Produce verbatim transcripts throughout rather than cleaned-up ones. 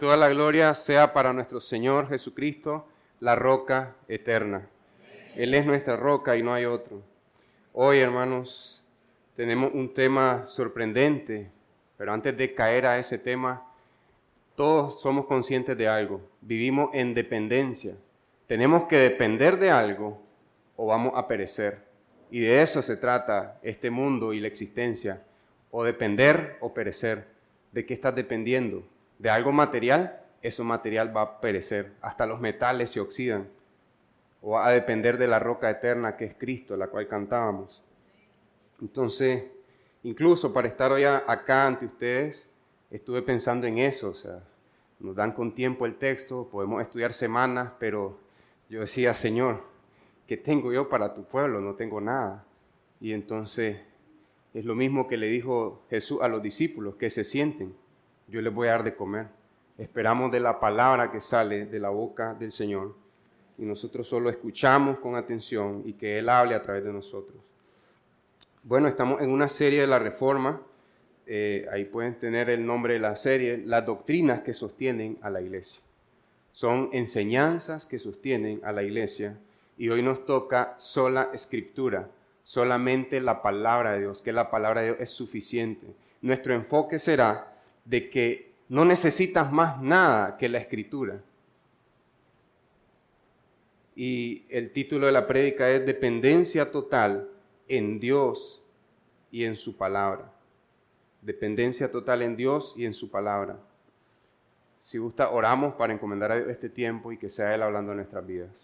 Toda la gloria sea para nuestro Señor Jesucristo, la roca eterna. Él es nuestra roca y no hay otro. Hoy, hermanos, tenemos un tema sorprendente, pero antes de caer a ese tema, todos somos conscientes de algo. Vivimos en dependencia. Tenemos que depender de algo o vamos a perecer. Y de eso se trata este mundo y la existencia. O depender o perecer. ¿De qué estás dependiendo? ¿De algo material? Eso material va a perecer. Hasta los metales se oxidan. O va a depender de la roca eterna que es Cristo, la cual cantábamos. Entonces, incluso para estar hoy acá ante ustedes, estuve pensando en eso. O sea, nos dan con tiempo el texto, podemos estudiar semanas, pero yo decía, Señor, ¿qué tengo yo para tu pueblo? No tengo nada. Y entonces es lo mismo que le dijo Jesús a los discípulos, que se sienten, yo les voy a dar de comer. Esperamos de la palabra que sale de la boca del Señor y nosotros solo escuchamos con atención y que Él hable a través de nosotros. Bueno, estamos en una serie de la Reforma, eh, ahí pueden tener el nombre de la serie, las doctrinas que sostienen a la iglesia. Son enseñanzas que sostienen a la iglesia y hoy nos toca sola escritura, solamente la palabra de Dios, que la palabra de Dios es suficiente. Nuestro enfoque será de que no necesitas más nada que la escritura. Y el título de la prédica es Dependencia total en Dios y en su palabra. Dependencia total en Dios y en su palabra. Si gusta, oramos para encomendar a Dios este tiempo y que sea Él hablando en nuestras vidas.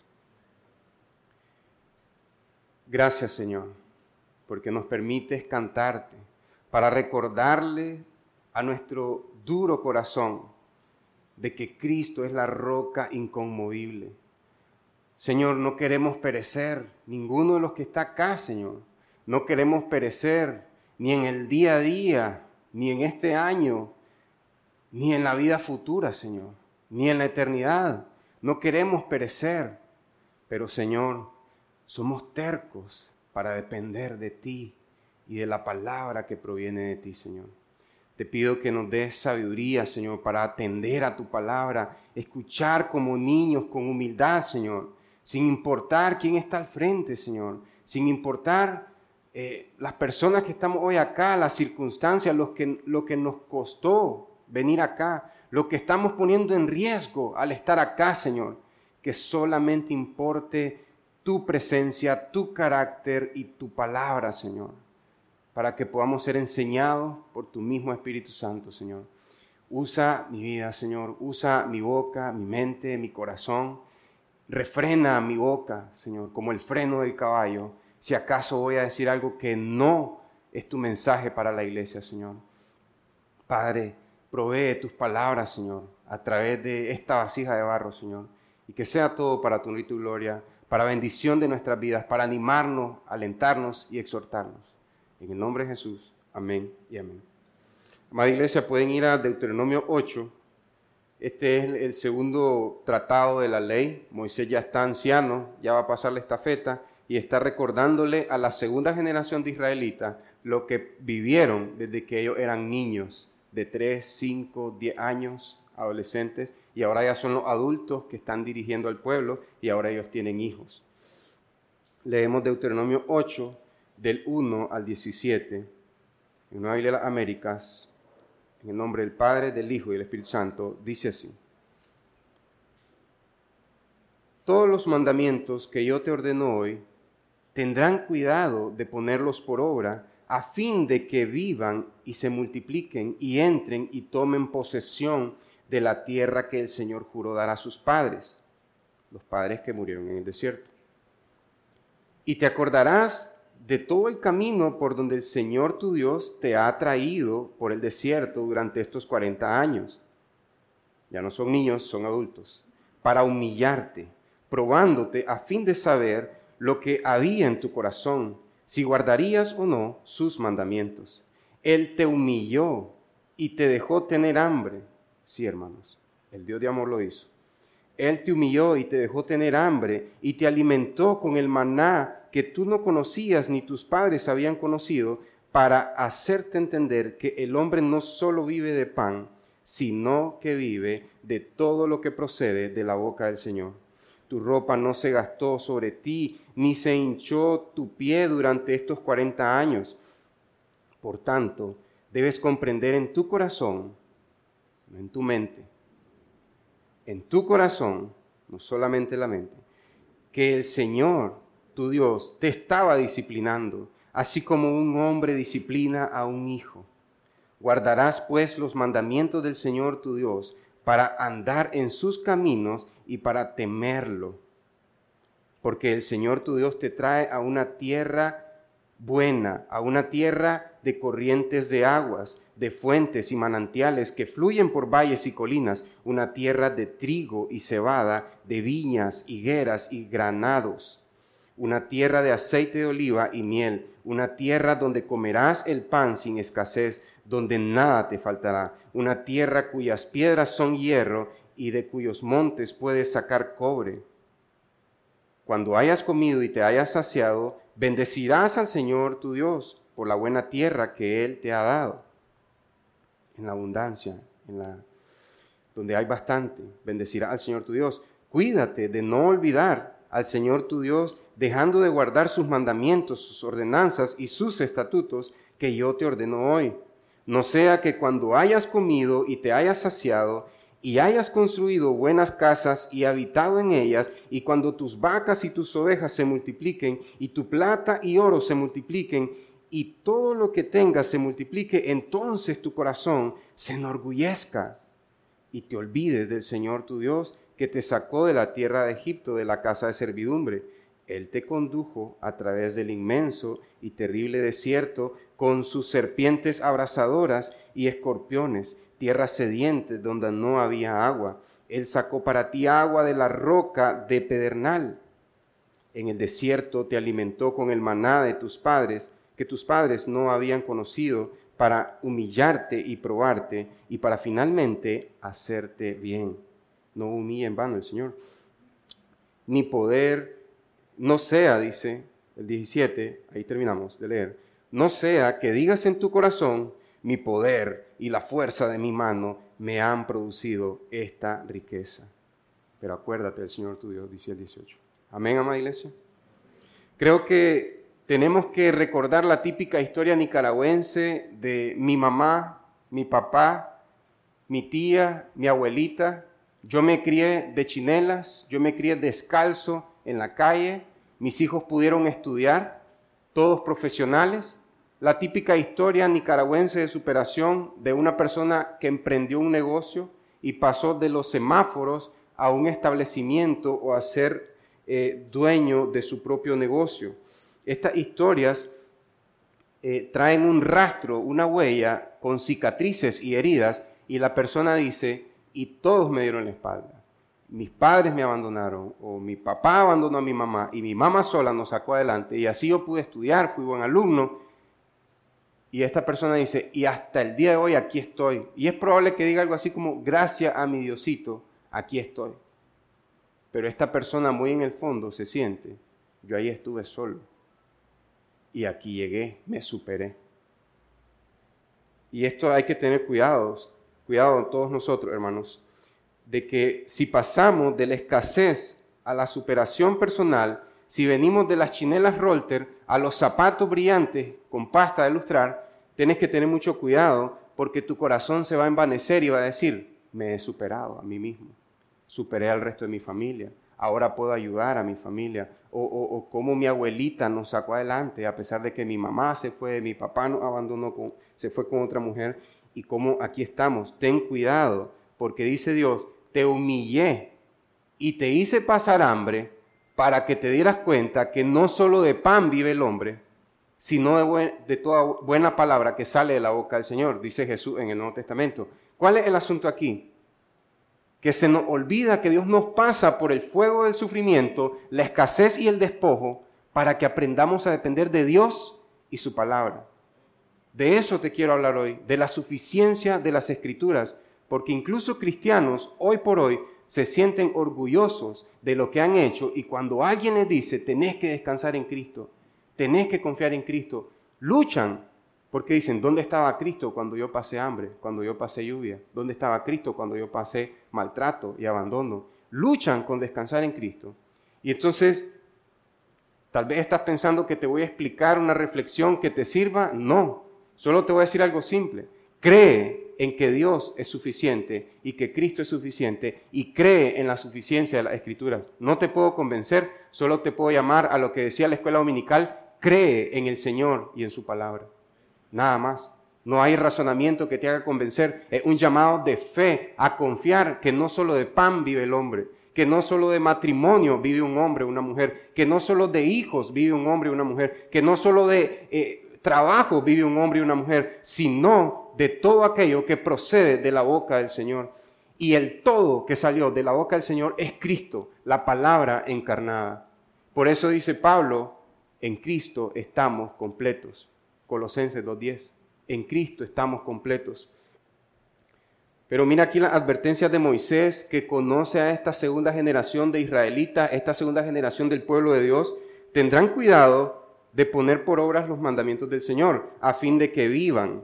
Gracias, Señor, porque nos permites cantarte, para recordarle a nuestro duro corazón de que Cristo es la roca inconmovible. Señor, no queremos perecer, ninguno de los que está acá, Señor. No queremos perecer ni en el día a día, ni en este año, ni en la vida futura, Señor, ni en la eternidad. No queremos perecer, pero, Señor, somos tercos para depender de ti y de la palabra que proviene de ti, Señor. Te pido que nos des sabiduría, Señor, para atender a tu palabra, escuchar como niños con humildad, Señor, sin importar quién está al frente, Señor, sin importar eh, las personas que estamos hoy acá, las circunstancias, lo que, lo que nos costó venir acá, lo que estamos poniendo en riesgo al estar acá, Señor, que solamente importe tu presencia, tu carácter y tu palabra, Señor, para que podamos ser enseñados por tu mismo Espíritu Santo, Señor. Usa mi vida, Señor, usa mi boca, mi mente, mi corazón. Refrena mi boca, Señor, como el freno del caballo, si acaso voy a decir algo que no es tu mensaje para la iglesia, Señor. Padre, provee tus palabras, Señor, a través de esta vasija de barro, Señor, y que sea todo para tu honor y tu gloria, para bendición de nuestras vidas, para animarnos, alentarnos y exhortarnos. En el nombre de Jesús, amén y amén. Amada iglesia, pueden ir a Deuteronomio ocho. Este es el segundo tratado de la ley. Moisés ya está anciano, ya va a pasar la estafeta y está recordándole a la segunda generación de israelitas lo que vivieron desde que ellos eran niños, de tres, cinco, diez años, adolescentes, y ahora ya son los adultos que están dirigiendo al pueblo y ahora ellos tienen hijos. Leemos Deuteronomio ocho, del uno al diecisiete, en una Biblia de las Américas, en el nombre del Padre, del Hijo y del Espíritu Santo, dice así: Todos los mandamientos que yo te ordeno hoy, tendrán cuidado de ponerlos por obra, a fin de que vivan y se multipliquen y entren y tomen posesión de la tierra que el Señor juró dar a sus padres, los padres que murieron en el desierto. Y te acordarás de todo el camino por donde el Señor tu Dios te ha traído por el desierto durante estos cuarenta años. Ya no son niños, son adultos, para humillarte, probándote a fin de saber lo que había en tu corazón, si guardarías o no sus mandamientos. Él te humilló y te dejó tener hambre. Sí, hermanos, el Dios de amor lo hizo. Él te humilló y te dejó tener hambre y te alimentó con el maná que tú no conocías ni tus padres habían conocido, para hacerte entender que el hombre no solo vive de pan, sino que vive de todo lo que procede de la boca del Señor. Tu ropa no se gastó sobre ti, ni se hinchó tu pie durante estos cuarenta años. Por tanto, debes comprender en tu corazón, no en tu mente, en tu corazón, no solamente en la mente, que el Señor, tu Dios, te estaba disciplinando, así como un hombre disciplina a un hijo. Guardarás pues los mandamientos del Señor tu Dios para andar en sus caminos y para temerlo. Porque el Señor tu Dios te trae a una tierra buena, a una tierra de corrientes de aguas, de fuentes y manantiales que fluyen por valles y colinas, una tierra de trigo y cebada, de viñas, higueras y granados, una tierra de aceite de oliva y miel, una tierra donde comerás el pan sin escasez, donde nada te faltará, una tierra cuyas piedras son hierro y de cuyos montes puedes sacar cobre. Cuando hayas comido y te hayas saciado, bendecirás al Señor tu Dios por la buena tierra que Él te ha dado. En la abundancia, en la, donde hay bastante, bendecirás al Señor tu Dios. Cuídate de no olvidar al Señor tu Dios, dejando de guardar sus mandamientos, sus ordenanzas y sus estatutos que yo te ordeno hoy. No sea que cuando hayas comido y te hayas saciado, y hayas construido buenas casas y habitado en ellas, y cuando tus vacas y tus ovejas se multipliquen, y tu plata y oro se multipliquen, y todo lo que tengas se multiplique, entonces tu corazón se enorgullezca, y te olvides del Señor tu Dios, que te sacó de la tierra de Egipto, de la casa de servidumbre. Él te condujo a través del inmenso y terrible desierto, con sus serpientes abrasadoras y escorpiones, tierra sediente donde no había agua. Él sacó para ti agua de la roca de pedernal. En el desierto te alimentó con el maná de tus padres, que tus padres no habían conocido, para humillarte y probarte, y para finalmente hacerte bien. No humille en vano el Señor. Ni poder, no sea, dice el diecisiete, ahí terminamos de leer, no sea que digas en tu corazón, mi poder y la fuerza de mi mano me han producido esta riqueza. Pero acuérdate del Señor tu Dios, dice el dieciocho. Amén, amada iglesia. Creo que tenemos que recordar la típica historia nicaragüense de mi mamá, mi papá, mi tía, mi abuelita. Yo me crié de chinelas, yo me crié descalzo en la calle, mis hijos pudieron estudiar, todos profesionales. La típica historia nicaragüense de superación de una persona que emprendió un negocio y pasó de los semáforos a un establecimiento o a ser eh, dueño de su propio negocio. Estas historias eh, traen un rastro, una huella con cicatrices y heridas, y la persona dice, y todos me dieron la espalda. Mis padres me abandonaron, o mi papá abandonó a mi mamá, y mi mamá sola nos sacó adelante, y así yo pude estudiar, fui buen alumno. Y esta persona dice, y hasta el día de hoy aquí estoy. Y es probable que diga algo así como, gracias a mi Diosito, aquí estoy. Pero esta persona muy en el fondo se siente, yo ahí estuve solo. Y aquí llegué, me superé. Y esto hay que tener cuidados, cuidado todos nosotros, hermanos, de que si pasamos de la escasez a la superación personal, si venimos de las chinelas Rolter a los zapatos brillantes con pasta de lustrar, tienes que tener mucho cuidado porque tu corazón se va a envanecer y va a decir, me he superado a mí mismo, superé al resto de mi familia, ahora puedo ayudar a mi familia, o, o, o como mi abuelita nos sacó adelante a pesar de que mi mamá se fue, mi papá nos abandonó, con, se fue con otra mujer, y como aquí estamos. Ten cuidado porque dice Dios, te humillé y te hice pasar hambre, para que te dieras cuenta que no solo de pan vive el hombre, sino de, buen, de toda buena palabra que sale de la boca del Señor, dice Jesús en el Nuevo Testamento. ¿Cuál es el asunto aquí? Que se nos olvida que Dios nos pasa por el fuego del sufrimiento, la escasez y el despojo, para que aprendamos a depender de Dios y su palabra. De eso te quiero hablar hoy, de la suficiencia de las Escrituras, porque incluso cristianos, hoy por hoy, se sienten orgullosos de lo que han hecho, y cuando alguien les dice, tenés que descansar en Cristo, tenés que confiar en Cristo, luchan Porque dicen, ¿dónde estaba Cristo cuando yo pasé hambre, cuando yo pasé lluvia? ¿Dónde estaba Cristo cuando yo pasé maltrato y abandono? Luchan con descansar en Cristo. Y entonces, tal vez estás pensando que te voy a explicar una reflexión que te sirva. No, solo te voy a decir algo simple. Cree en que Dios es suficiente y que Cristo es suficiente y cree en la suficiencia de las Escrituras. No te puedo convencer, solo te puedo llamar a lo que decía la escuela dominical, cree en el Señor y en su palabra. Nada más. No hay razonamiento que te haga convencer. Es un llamado de fe a confiar que no solo de pan vive el hombre, que no solo de matrimonio vive un hombre o una mujer, que no solo de hijos vive un hombre y una mujer, que no solo de eh, trabajo vive un hombre y una mujer, sino de todo aquello que procede de la boca del Señor. Y el todo que salió de la boca del Señor es Cristo, la palabra encarnada. Por eso dice Pablo, en Cristo estamos completos. Colosenses dos diez. En Cristo estamos completos. Pero mira aquí las advertencias de Moisés, que conoce a esta segunda generación de israelitas, esta segunda generación del pueblo de Dios. Tendrán cuidado de poner por obras los mandamientos del Señor, a fin de que vivan.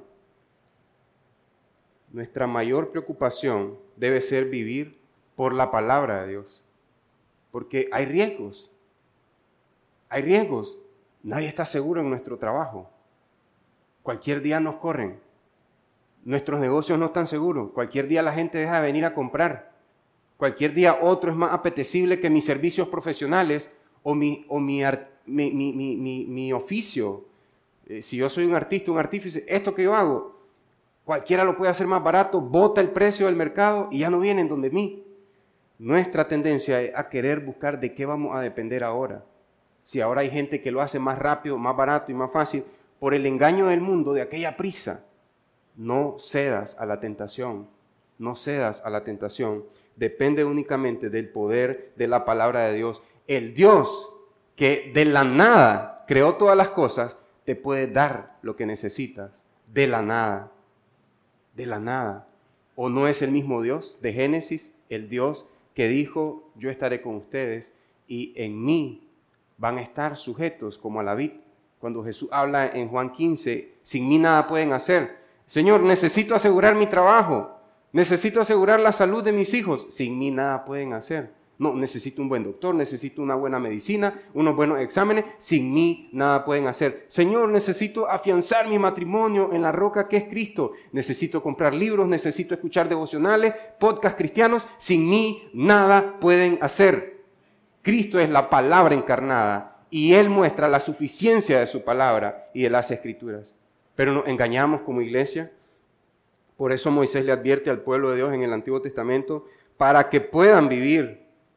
Nuestra mayor preocupación debe ser vivir por la palabra de Dios. Porque hay riesgos. Hay riesgos. Nadie está seguro en nuestro trabajo. Cualquier día nos corren. Nuestros negocios no están seguros. Cualquier día la gente deja de venir a comprar. Cualquier día otro es más apetecible que mis servicios profesionales o mi, o mi, mi, mi, mi, mi, mi oficio. Eh, si yo soy un artista, un artífice, esto que yo hago, cualquiera lo puede hacer más barato, bota el precio del mercado y ya no vienen donde mí. Nuestra tendencia es a querer buscar de qué vamos a depender ahora. Si ahora hay gente que lo hace más rápido, más barato y más fácil, por el engaño del mundo, de aquella prisa. No cedas a la tentación, no cedas a la tentación. Depende únicamente del poder de la palabra de Dios. El Dios que de la nada creó todas las cosas, te puede dar lo que necesitas, de la nada, de la nada. ¿O no es el mismo Dios de Génesis, el Dios que dijo, yo estaré con ustedes y en mí van a estar sujetos como a la vid? Cuando Jesús habla en Juan quince, sin mí nada pueden hacer. Señor, necesito asegurar mi trabajo, necesito asegurar la salud de mis hijos, sin mí nada pueden hacer. No, necesito un buen doctor, necesito una buena medicina, unos buenos exámenes, sin mí nada pueden hacer. Señor, necesito afianzar mi matrimonio en la roca que es Cristo, necesito comprar libros, necesito escuchar devocionales, podcasts cristianos, sin mí nada pueden hacer. Cristo es la palabra encarnada. Y Él muestra la suficiencia de su palabra y de las Escrituras. Pero nos engañamos como iglesia. Por eso Moisés le advierte al pueblo de Dios en el Antiguo Testamento, para que puedan vivir,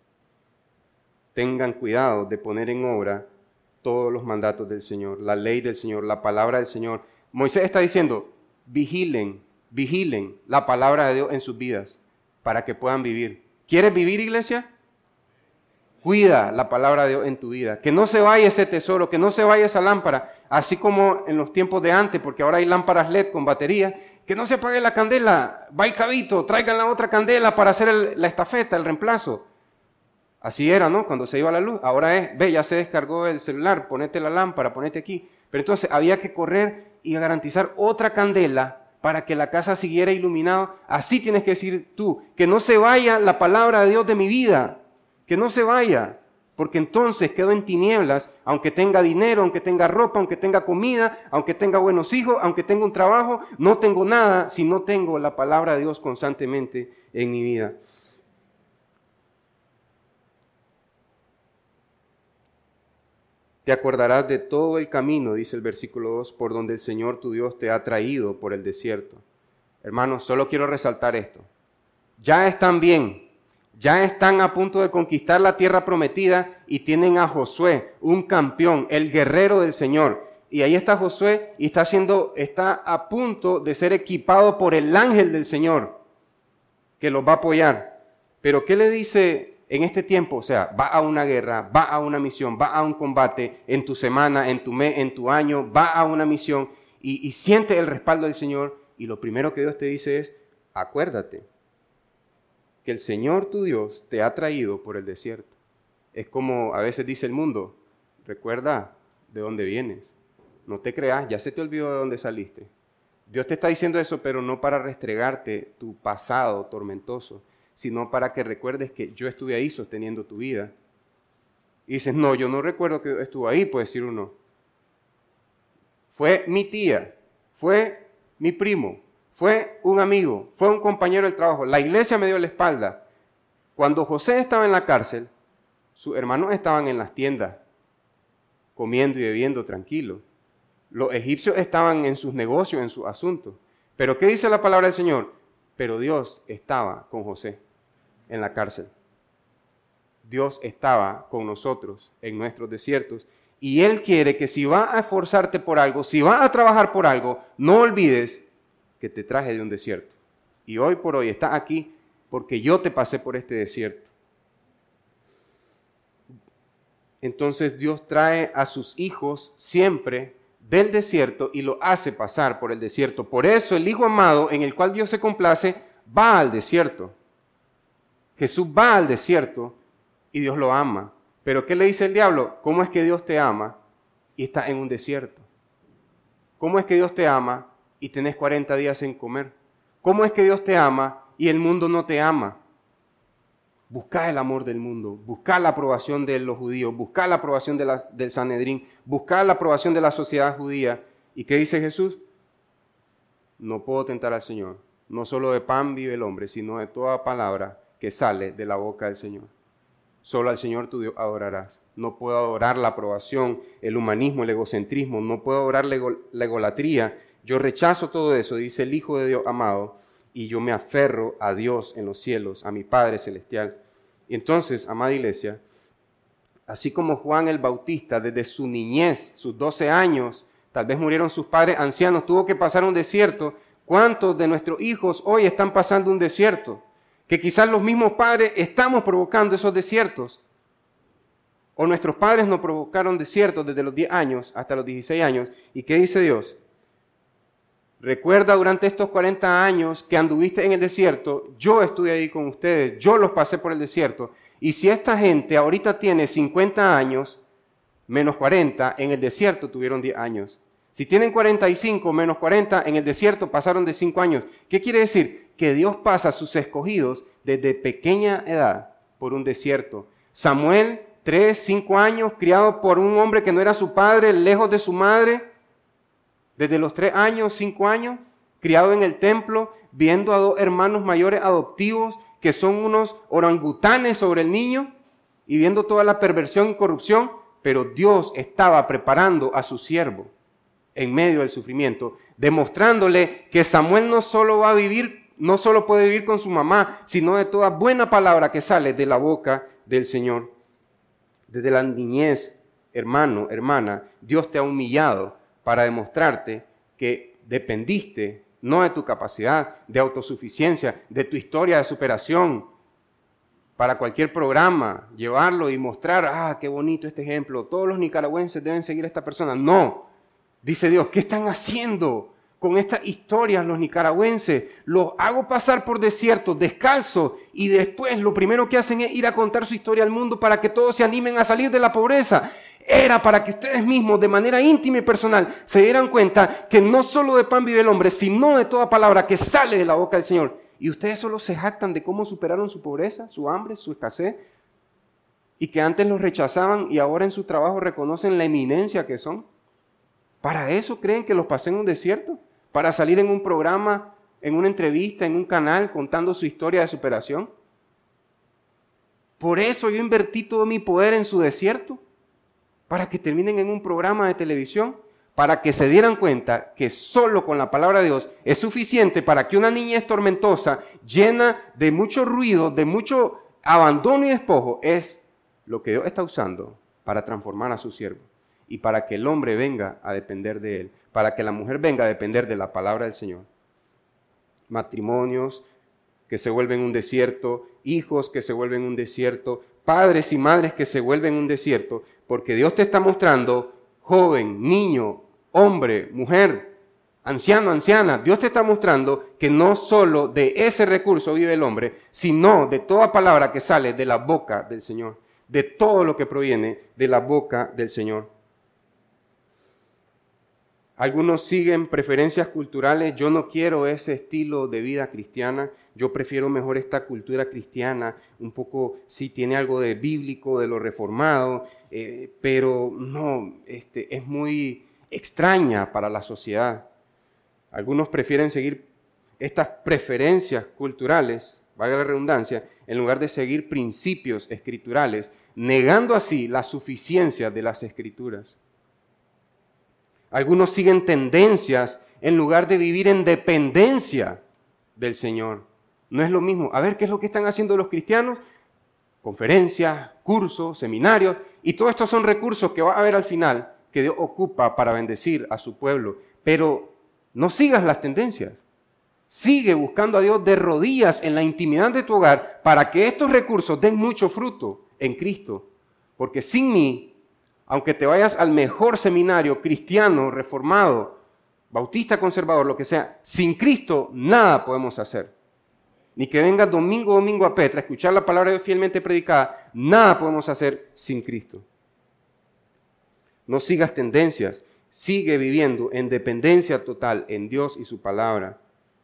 tengan cuidado de poner en obra todos los mandatos del Señor, la ley del Señor, la palabra del Señor. Moisés está diciendo, vigilen, vigilen la palabra de Dios en sus vidas, para que puedan vivir. ¿Quieres vivir, iglesia? Cuida la palabra de Dios en tu vida, que no se vaya ese tesoro, que no se vaya esa lámpara, así como en los tiempos de antes, porque ahora hay lámparas L E D con batería, que no se apague la candela, va el cabito, traigan la otra candela para hacer el, la estafeta, el reemplazo. Así era, ¿no? Cuando se iba la luz, ahora es, ve, ya se descargó el celular, ponete la lámpara, ponete aquí. Pero entonces había que correr y garantizar otra candela para que la casa siguiera iluminada. Así tienes que decir tú, que no se vaya la palabra de Dios de mi vida. Que no se vaya, porque entonces quedo en tinieblas, aunque tenga dinero, aunque tenga ropa, aunque tenga comida, aunque tenga buenos hijos, aunque tenga un trabajo, no tengo nada si no tengo la palabra de Dios constantemente en mi vida. Te acordarás de todo el camino, dice el versículo dos, por donde el Señor tu Dios te ha traído por el desierto. Hermanos, solo quiero resaltar esto. Ya están bien. Ya están a punto de conquistar la tierra prometida y tienen a Josué, un campeón, el guerrero del Señor. Y ahí está Josué y está, haciendo, está a punto de ser equipado por el ángel del Señor que los va a apoyar. Pero ¿qué le dice en este tiempo? O sea, va a una guerra, va a una misión, va a un combate en tu semana, en tu mes, en tu año, va a una misión y, y siente el respaldo del Señor. Y lo primero que Dios te dice es, acuérdate que el Señor tu Dios te ha traído por el desierto. Es como a veces dice el mundo, recuerda de dónde vienes, No te creas, ya se te olvidó de dónde saliste. Dios te está diciendo eso, pero no para restregarte tu pasado tormentoso, sino para que recuerdes que yo estuve ahí sosteniendo tu vida. Y dices, no, yo no recuerdo que estuvo ahí, puede decir uno. Fue mi tía, fue mi primo, fue un amigo, fue un compañero del trabajo. La iglesia me dio la espalda. Cuando José estaba en la cárcel, sus hermanos estaban en las tiendas, comiendo y bebiendo tranquilos. Los egipcios estaban en sus negocios, en sus asuntos. Pero ¿qué dice la palabra del Señor? Pero Dios estaba con José en la cárcel. Dios estaba con nosotros en nuestros desiertos. Y Él quiere que si vas a esforzarte por algo, si vas a trabajar por algo, no olvides que te traje de un desierto. Y hoy por hoy estás aquí porque yo te pasé por este desierto. Entonces Dios trae a sus hijos siempre del desierto y lo hace pasar por el desierto. Por eso el Hijo amado en el cual Dios se complace va al desierto. Jesús va al desierto y Dios lo ama. Pero ¿qué le dice el diablo? ¿Cómo es que Dios te ama y estás en un desierto? ¿Cómo es que Dios te ama y tenés cuarenta días sin comer? ¿Cómo es que Dios te ama y el mundo no te ama? Busca el amor del mundo, busca la aprobación de los judíos, busca la aprobación de la, del Sanedrín, busca la aprobación de la sociedad judía. ¿Y qué dice Jesús? No puedo tentar al Señor. No solo de pan vive el hombre, sino de toda palabra que sale de la boca del Señor. Solo al Señor tu Dios adorarás. No puedo adorar la aprobación, el humanismo, el egocentrismo, no puedo adorar la, ego, la egolatría. Yo rechazo todo eso, dice el Hijo de Dios amado, y yo me aferro a Dios en los cielos, a mi Padre Celestial. Y entonces, amada iglesia, así como Juan el Bautista, desde su niñez, sus doce años, tal vez murieron sus padres ancianos, tuvo que pasar un desierto. ¿Cuántos de nuestros hijos hoy están pasando un desierto? Que quizás los mismos padres estamos provocando esos desiertos. O nuestros padres nos provocaron desiertos desde los diez años hasta los dieciséis años. ¿Y qué dice Dios? Recuerda durante estos cuarenta años que anduviste en el desierto, yo estuve ahí con ustedes, yo los pasé por el desierto. Y si esta gente ahorita tiene cincuenta años, menos cuarenta, en el desierto tuvieron diez años. Si tienen cuarenta y cinco menos cuarenta, en el desierto pasaron de cinco años. ¿Qué quiere decir? Que Dios pasa a sus escogidos desde pequeña edad por un desierto. Samuel, tres, cinco años, criado por un hombre que no era su padre, lejos de su madre. Desde los tres años, cinco años, criado en el templo, viendo a dos hermanos mayores adoptivos que son unos orangutanes sobre el niño y viendo toda la perversión y corrupción, pero Dios estaba preparando a su siervo en medio del sufrimiento, demostrándole que Samuel no solo va a vivir, no solo puede vivir con su mamá, sino de toda buena palabra que sale de la boca del Señor. Desde la niñez, hermano, hermana, Dios te ha humillado para demostrarte que dependiste no de tu capacidad de autosuficiencia, de tu historia de superación, para cualquier programa, llevarlo y mostrar, ah, qué bonito este ejemplo, todos los nicaragüenses deben seguir a esta persona. No, dice Dios, ¿qué están haciendo con estas historias los nicaragüenses? Los hago pasar por desiertos, descalzos, y después lo primero que hacen es ir a contar su historia al mundo para que todos se animen a salir de la pobreza. Era para que ustedes mismos, de manera íntima y personal, se dieran cuenta que no solo de pan vive el hombre, sino de toda palabra que sale de la boca del Señor. Y ustedes solo se jactan de cómo superaron su pobreza, su hambre, su escasez, y que antes los rechazaban y ahora en su trabajo reconocen la eminencia que son. ¿Para eso creen que los pasé en un desierto? ¿Para salir en un programa, en una entrevista, en un canal, contando su historia de superación? ¿Por eso yo invertí todo mi poder en su desierto? ¿Para que terminen en un programa de televisión? Para que se dieran cuenta que solo con la palabra de Dios es suficiente para que una niñez tormentosa, llena de mucho ruido, de mucho abandono y despojo, es lo que Dios está usando para transformar a su siervo. Y para que el hombre venga a depender de él, para que la mujer venga a depender de la palabra del Señor. Matrimonios que se vuelven un desierto, hijos que se vuelven un desierto, padres y madres que se vuelven un desierto, porque Dios te está mostrando, joven, niño, hombre, mujer, anciano, anciana, Dios te está mostrando que no solo de ese recurso vive el hombre, sino de toda palabra que sale de la boca del Señor, de todo lo que proviene de la boca del Señor. Algunos siguen preferencias culturales. Yo no quiero ese estilo de vida cristiana. Yo prefiero mejor esta cultura cristiana. Un poco, sí, tiene algo de bíblico, de lo reformado, eh, pero no, este, es muy extraña para la sociedad. Algunos prefieren seguir estas preferencias culturales, valga la redundancia, en lugar de seguir principios escriturales, negando así la suficiencia de las Escrituras. Algunos siguen tendencias en lugar de vivir en dependencia del Señor. No es lo mismo. A ver, ¿qué es lo que están haciendo los cristianos? Conferencias, cursos, seminarios, y todos estos son recursos que va a haber al final que Dios ocupa para bendecir a su pueblo. Pero no sigas las tendencias. Sigue buscando a Dios de rodillas en la intimidad de tu hogar para que estos recursos den mucho fruto en Cristo. Porque sin mí, aunque te vayas al mejor seminario cristiano, reformado, bautista, conservador, lo que sea, sin Cristo nada podemos hacer. Ni que vengas domingo a domingo a Petra a escuchar la palabra de Dios fielmente predicada, nada podemos hacer sin Cristo. No sigas tendencias, sigue viviendo en dependencia total en Dios y su palabra.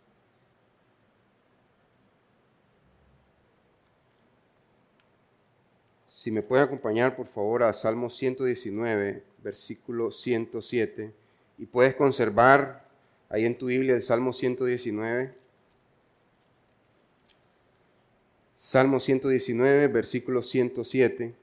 Si me puede acompañar, por favor, a Salmo ciento diecinueve, versículo ciento siete, y puedes conservar ahí en tu Biblia el Salmo ciento diecinueve. Salmo ciento diecinueve, versículo ciento siete.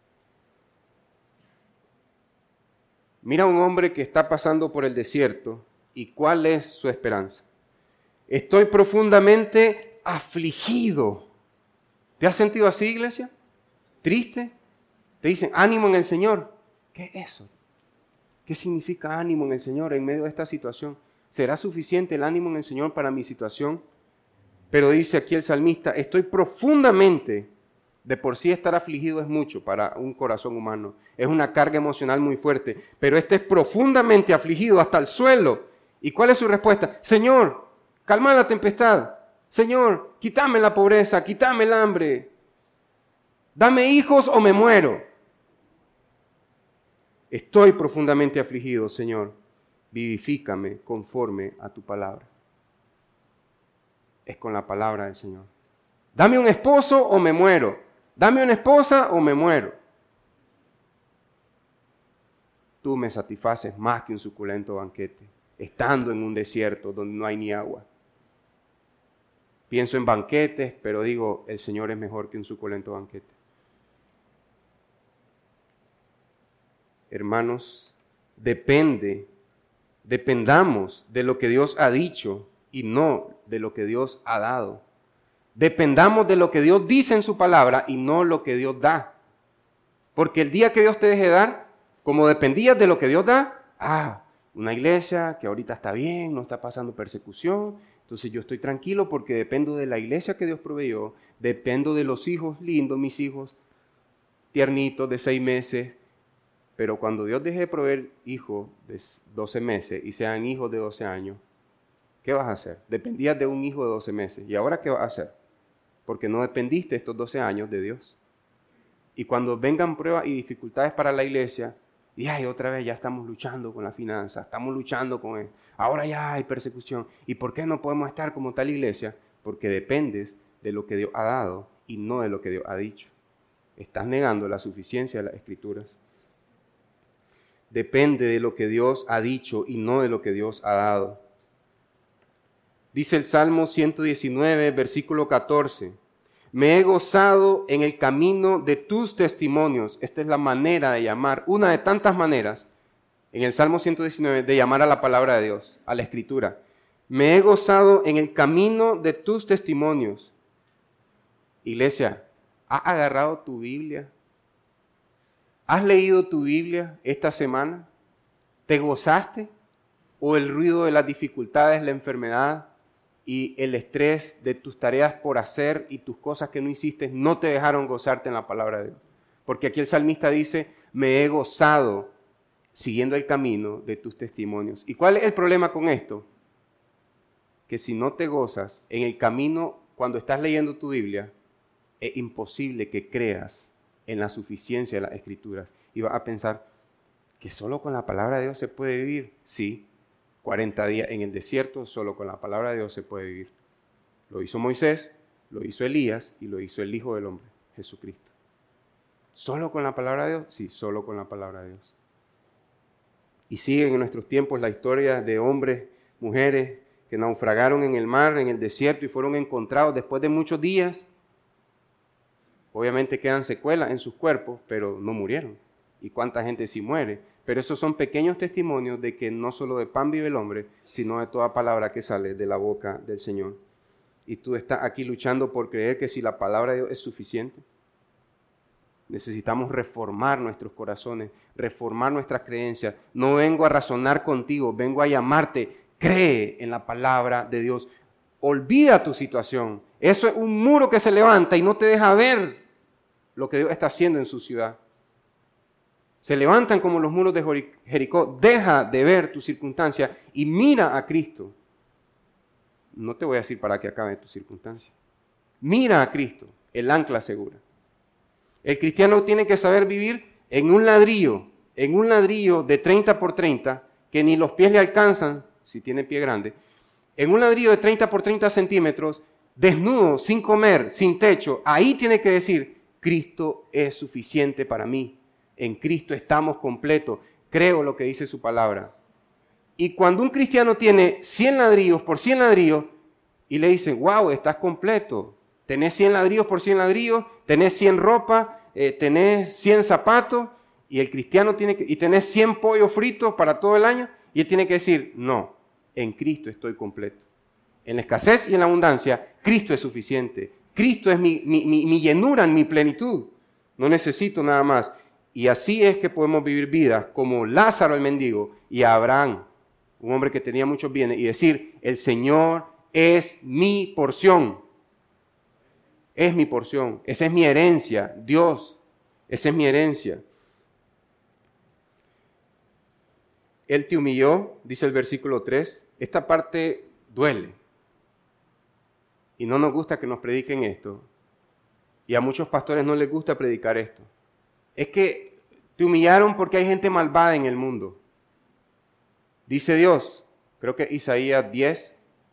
Mira a un hombre que está pasando por el desierto, ¿y cuál es su esperanza? Estoy profundamente afligido. ¿Te has sentido así, iglesia? ¿Triste? Te dicen, ánimo en el Señor. ¿Qué es eso? ¿Qué significa ánimo en el Señor en medio de esta situación? ¿Será suficiente el ánimo en el Señor para mi situación? Pero dice aquí el salmista, estoy profundamente, de por sí estar afligido es mucho para un corazón humano. Es una carga emocional muy fuerte. Pero este es profundamente afligido hasta el suelo. ¿Y cuál es su respuesta? Señor, calma la tempestad. Señor, quítame la pobreza, quítame el hambre. Dame hijos o me muero. Estoy profundamente afligido, Señor. Vivifícame conforme a tu palabra. Es con la palabra del Señor. Dame un esposo o me muero. Dame una esposa o me muero. Tú me satisfaces más que un suculento banquete, estando en un desierto donde no hay ni agua. Pienso en banquetes, pero digo, el Señor es mejor que un suculento banquete. Hermanos, depende, dependamos de lo que Dios ha dicho y no de lo que Dios ha dado. Dependamos de lo que Dios dice en su palabra y no lo que Dios da. Porque el día que Dios te deje dar, como dependías de lo que Dios da, ah, una iglesia que ahorita está bien, no está pasando persecución, entonces yo estoy tranquilo porque dependo de la iglesia que Dios proveyó, dependo de los hijos lindos, mis hijos tiernitos de seis meses, pero cuando Dios deje de proveer hijos de doce meses y sean hijos de doce años, ¿qué vas a hacer? Dependías de un hijo de doce meses. ¿Y ahora qué vas a hacer? Porque no dependiste estos doce años de Dios. Y cuando vengan pruebas y dificultades para la iglesia, y ay, otra vez ya estamos luchando con la finanza, estamos luchando con él. Ahora ya hay persecución. ¿Y por qué no podemos estar como tal iglesia? Porque dependes de lo que Dios ha dado y no de lo que Dios ha dicho. Estás negando la suficiencia de las Escrituras. Depende de lo que Dios ha dicho y no de lo que Dios ha dado. Dice el Salmo ciento diecinueve, versículo catorce. Me he gozado en el camino de tus testimonios. Esta es la manera de llamar, una de tantas maneras, en el Salmo ciento diecinueve, de llamar a la palabra de Dios, a la Escritura. Me he gozado en el camino de tus testimonios. Iglesia, ¿has agarrado tu Biblia? ¿Has leído tu Biblia esta semana? ¿Te gozaste? ¿O el ruido de las dificultades, la enfermedad y el estrés de tus tareas por hacer y tus cosas que no hiciste no te dejaron gozarte en la palabra de Dios? Porque aquí el salmista dice, me he gozado siguiendo el camino de tus testimonios. ¿Y cuál es el problema con esto? Que si no te gozas en el camino cuando estás leyendo tu Biblia, es imposible que creas en la suficiencia de las Escrituras. Y vas a pensar que solo con la palabra de Dios se puede vivir. Sí, cuarenta días en el desierto, solo con la palabra de Dios se puede vivir. Lo hizo Moisés, lo hizo Elías y lo hizo el Hijo del Hombre, Jesucristo. ¿Solo con la palabra de Dios? Sí, solo con la palabra de Dios. Y siguen en nuestros tiempos la historia de hombres, mujeres que naufragaron en el mar, en el desierto y fueron encontrados después de muchos días. Obviamente quedan secuelas en sus cuerpos, pero no murieron. ¿Y cuánta gente sí muere? Pero esos son pequeños testimonios de que no solo de pan vive el hombre, sino de toda palabra que sale de la boca del Señor. Y tú estás aquí luchando por creer que si la palabra de Dios es suficiente. Necesitamos reformar nuestros corazones, reformar nuestras creencias. No vengo a razonar contigo, vengo a llamarte. Cree en la palabra de Dios. Olvida tu situación. Eso es un muro que se levanta y no te deja ver lo que Dios está haciendo en su ciudad. Se levantan como los muros de Jericó. Deja de ver tu circunstancia y mira a Cristo. No te voy a decir para que acabe tu circunstancia. Mira a Cristo, el ancla segura. El cristiano tiene que saber vivir en un ladrillo, en un ladrillo de treinta por treinta, que ni los pies le alcanzan, si tiene pie grande, en un ladrillo de treinta por treinta centímetros, desnudo, sin comer, sin techo. Ahí tiene que decir, Cristo es suficiente para mí. En Cristo estamos completos. Creo lo que dice su palabra. Y cuando un cristiano tiene cien ladrillos por cien ladrillos y le dicen, wow, estás completo. Tenés cien ladrillos por cien ladrillos, tenés cien ropa, eh, tenés cien zapatos y el cristiano tiene que, y tenés cien pollos fritos para todo el año y él tiene que decir, no, en Cristo estoy completo. En la escasez y en la abundancia, Cristo es suficiente. Cristo es mi, mi, mi, mi llenura, mi plenitud. No necesito nada más. Y así es que podemos vivir vidas como Lázaro el mendigo y Abraham, un hombre que tenía muchos bienes, y decir, el Señor es mi porción. Es mi porción. Esa es mi herencia. Dios, esa es mi herencia. Él te humilló, dice el versículo tres. Esta parte duele. Y no nos gusta que nos prediquen esto. Y a muchos pastores no les gusta predicar esto. Es que te humillaron porque hay gente malvada en el mundo. Dice Dios, creo que Isaías diez,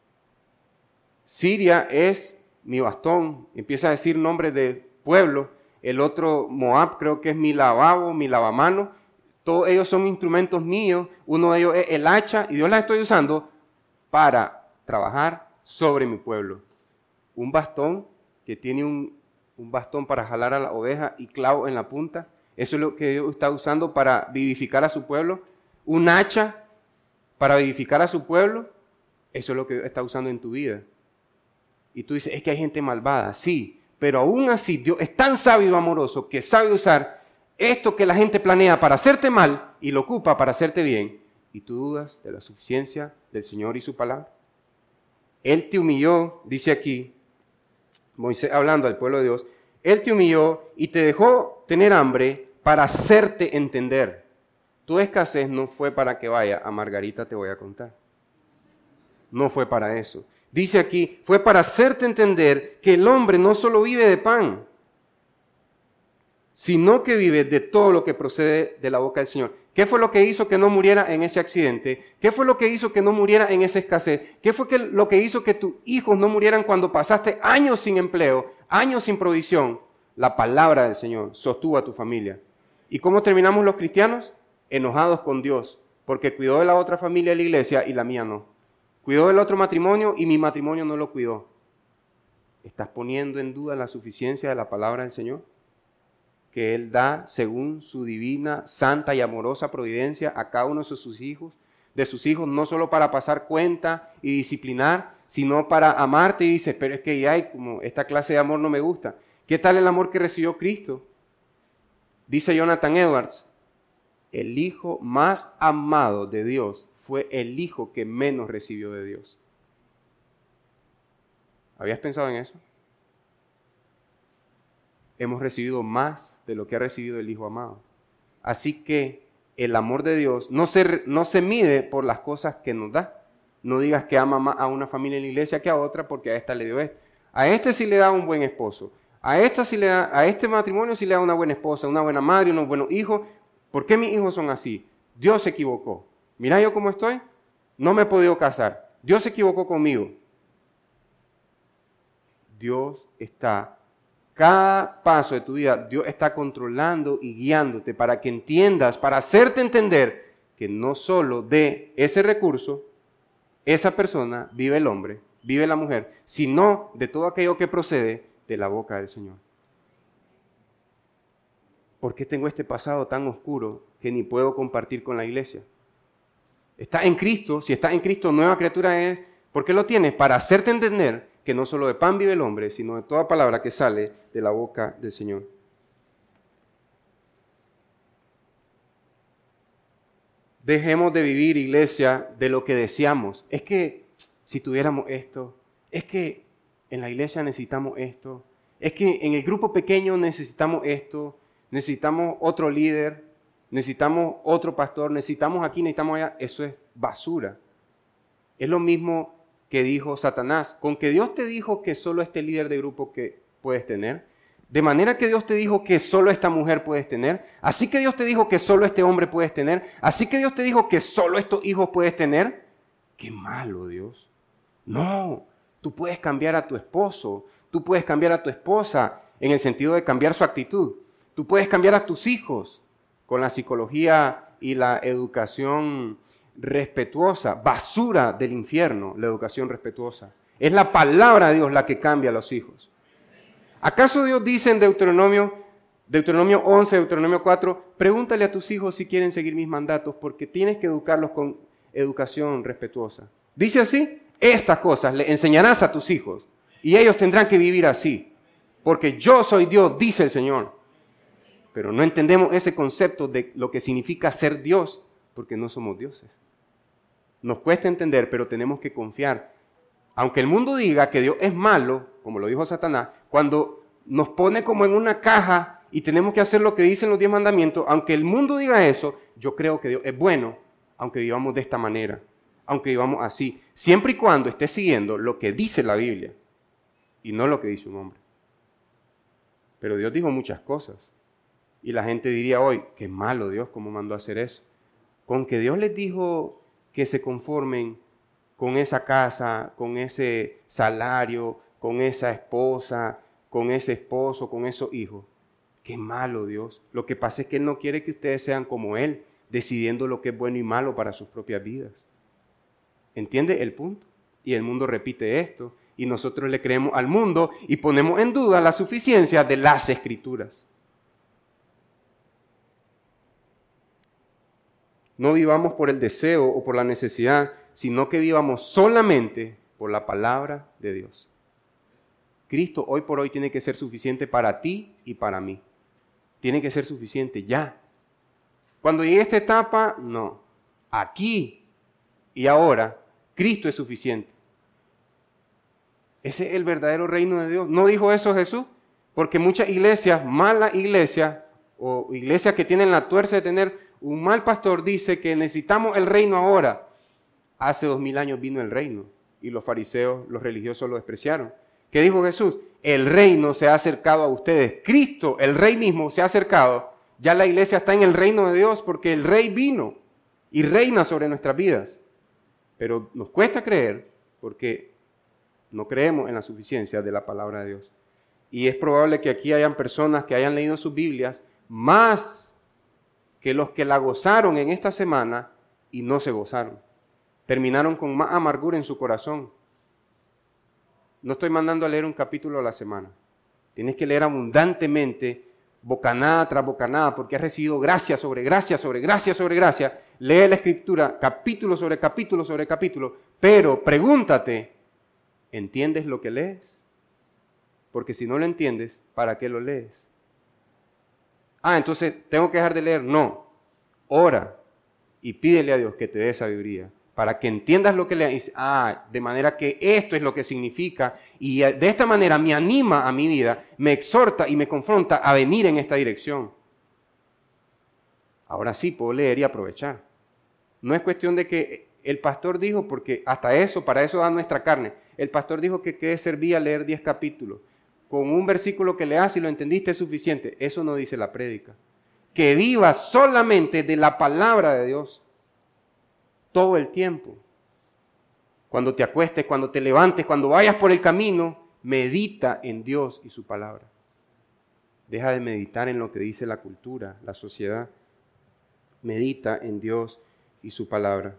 Siria es mi bastón. Empieza a decir nombres de pueblo. El otro, Moab, creo que es mi lavabo, mi lavamano. Todos ellos son instrumentos míos. Uno de ellos es el hacha y Dios las estoy usando para trabajar sobre mi pueblo. Un bastón que tiene un, un bastón para jalar a la oveja y clavo en la punta. Eso es lo que Dios está usando para vivificar a su pueblo. Un hacha para vivificar a su pueblo. Eso es lo que Dios está usando en tu vida. Y tú dices, es que hay gente malvada. Sí, pero aún así Dios es tan sabio y amoroso que sabe usar esto que la gente planea para hacerte mal y lo ocupa para hacerte bien. Y tú dudas de la suficiencia del Señor y su palabra. Él te humilló, dice aquí, Moisés hablando al pueblo de Dios, Él te humilló y te dejó tener hambre para hacerte entender. Tu escasez no fue para que vaya a Margarita, te voy a contar. No fue para eso. Dice aquí, fue para hacerte entender que el hombre no solo vive de pan, sino que vive de todo lo que procede de la boca del Señor. ¿Qué fue lo que hizo que no muriera en ese accidente? ¿Qué fue lo que hizo que no muriera en esa escasez? ¿Qué fue que, lo que hizo que tus hijos no murieran cuando pasaste años sin empleo, años sin provisión? La palabra del Señor sostuvo a tu familia. ¿Y cómo terminamos los cristianos? Enojados con Dios, porque cuidó de la otra familia de la iglesia y la mía no. Cuidó del otro matrimonio y mi matrimonio no lo cuidó. ¿Estás poniendo en duda la suficiencia de la palabra del Señor? Que Él da según su divina, santa y amorosa providencia a cada uno de sus hijos, de sus hijos, no solo para pasar cuenta y disciplinar, sino para amarte. Y dice, pero es que ya hay como esta clase de amor no me gusta. ¿Qué tal el amor que recibió Cristo? Dice Jonathan Edwards, el hijo más amado de Dios fue el hijo que menos recibió de Dios. ¿Habías pensado en eso? Hemos recibido más de lo que ha recibido el Hijo amado. Así que el amor de Dios no se, no se mide por las cosas que nos da. No digas que ama más a una familia en la iglesia que a otra porque a esta le dio esto. A este sí le da un buen esposo. A, esta sí le da, a este matrimonio sí le da una buena esposa, una buena madre, unos buenos hijos. ¿Por qué mis hijos son así? Dios se equivocó. Mira yo cómo estoy. no me he podido casar, Dios se equivocó conmigo. Dios está, cada paso de tu vida, Dios está controlando y guiándote para que entiendas, para hacerte entender que no solo de ese recurso, esa persona vive el hombre, vive la mujer, sino de todo aquello que procede de la boca del Señor. ¿Por qué tengo este pasado tan oscuro que ni puedo compartir con la iglesia? Está en Cristo, si está en Cristo, nueva criatura es. ¿Por qué lo tienes? Para hacerte entender que no solo de pan vive el hombre, sino de toda palabra que sale de la boca del Señor. Dejemos de vivir, iglesia, de lo que deseamos. Es que si tuviéramos esto, es que en la iglesia necesitamos esto, es que en el grupo pequeño necesitamos esto, necesitamos otro líder, necesitamos otro pastor, necesitamos aquí, necesitamos allá. Eso es basura. Es lo mismo que dijo Satanás. Con que Dios te dijo que solo este líder de grupo que puedes tener, de manera que Dios te dijo que solo esta mujer puedes tener, así que Dios te dijo que solo este hombre puedes tener, así que Dios te dijo que solo estos hijos puedes tener. ¡Qué malo, Dios! No, tú puedes cambiar a tu esposo, tú puedes cambiar a tu esposa en el sentido de cambiar su actitud. Tú puedes cambiar a tus hijos con la psicología y la educación respetuosa. Basura del infierno, la educación respetuosa. Es la palabra de Dios la que cambia a los hijos. ¿Acaso Dios dice en Deuteronomio, Deuteronomio once, Deuteronomio cuatro, pregúntale a tus hijos si quieren seguir mis mandatos porque tienes que educarlos con educación respetuosa? Dice así, estas cosas le enseñarás a tus hijos y ellos tendrán que vivir así, porque yo soy Dios, dice el Señor. Pero no entendemos ese concepto de lo que significa ser Dios, porque no somos dioses. Nos cuesta entender, pero tenemos que confiar. Aunque el mundo diga que Dios es malo, como lo dijo Satanás, cuando nos pone como en una caja y tenemos que hacer lo que dicen los diez mandamientos, aunque el mundo diga eso, yo creo que Dios es bueno, aunque vivamos de esta manera, aunque vivamos así, siempre y cuando esté siguiendo lo que dice la Biblia y no lo que dice un hombre. Pero Dios dijo muchas cosas. Y la gente diría hoy, qué malo Dios, ¿cómo mandó a hacer eso? Con que Dios les dijo que se conformen con esa casa, con ese salario, con esa esposa, con ese esposo, con esos hijos. Qué malo Dios. Lo que pasa es que Él no quiere que ustedes sean como Él, decidiendo lo que es bueno y malo para sus propias vidas. ¿Entiende el punto? Y el mundo repite esto, y nosotros le creemos al mundo y ponemos en duda la suficiencia de las Escrituras. No vivamos por el deseo o por la necesidad, sino que vivamos solamente por la palabra de Dios. Cristo hoy por hoy tiene que ser suficiente para ti y para mí. Tiene que ser suficiente ya. Cuando llegue a esta etapa, no. Aquí y ahora, Cristo es suficiente. Ese es el verdadero reino de Dios. ¿No dijo eso Jesús? Porque muchas iglesias, malas iglesias, o iglesias que tienen la tuerza de tener un mal pastor, dice que necesitamos el reino ahora. Hace dos mil años vino el reino y los fariseos, los religiosos lo despreciaron. ¿Qué dijo Jesús? El reino se ha acercado a ustedes. Cristo, el rey mismo, se ha acercado. Ya la iglesia está en el reino de Dios porque el rey vino y reina sobre nuestras vidas. Pero nos cuesta creer porque no creemos en la suficiencia de la palabra de Dios. Y es probable que aquí hayan personas que hayan leído sus Biblias más que los que la gozaron en esta semana y no se gozaron. Terminaron con más amargura en su corazón. No estoy mandando a leer un capítulo a la semana. Tienes que leer abundantemente, bocanada tras bocanada, porque has recibido gracia sobre gracia, sobre gracia, sobre gracia. Lee la Escritura, capítulo sobre capítulo sobre capítulo, pero pregúntate, ¿entiendes lo que lees? Porque si no lo entiendes, ¿para qué lo lees? Ah, entonces, ¿tengo que dejar de leer? No. Ora y pídele a Dios que te dé sabiduría para que entiendas lo que lees. Ah, de manera que esto es lo que significa y de esta manera me anima a mi vida, me exhorta y me confronta a venir en esta dirección. Ahora sí puedo leer y aprovechar. No es cuestión de que el pastor dijo, porque hasta eso, para eso da nuestra carne. El pastor dijo que qué servía leer diez capítulos. Con un versículo que leas y lo entendiste es suficiente. Eso no dice la prédica. Que vivas solamente de la palabra de Dios todo el tiempo. cuando te acuestes, cuando te levantes, cuando vayas por el camino, medita en Dios y su palabra. Deja de meditar en lo que dice la cultura, la sociedad. Medita en Dios y su palabra.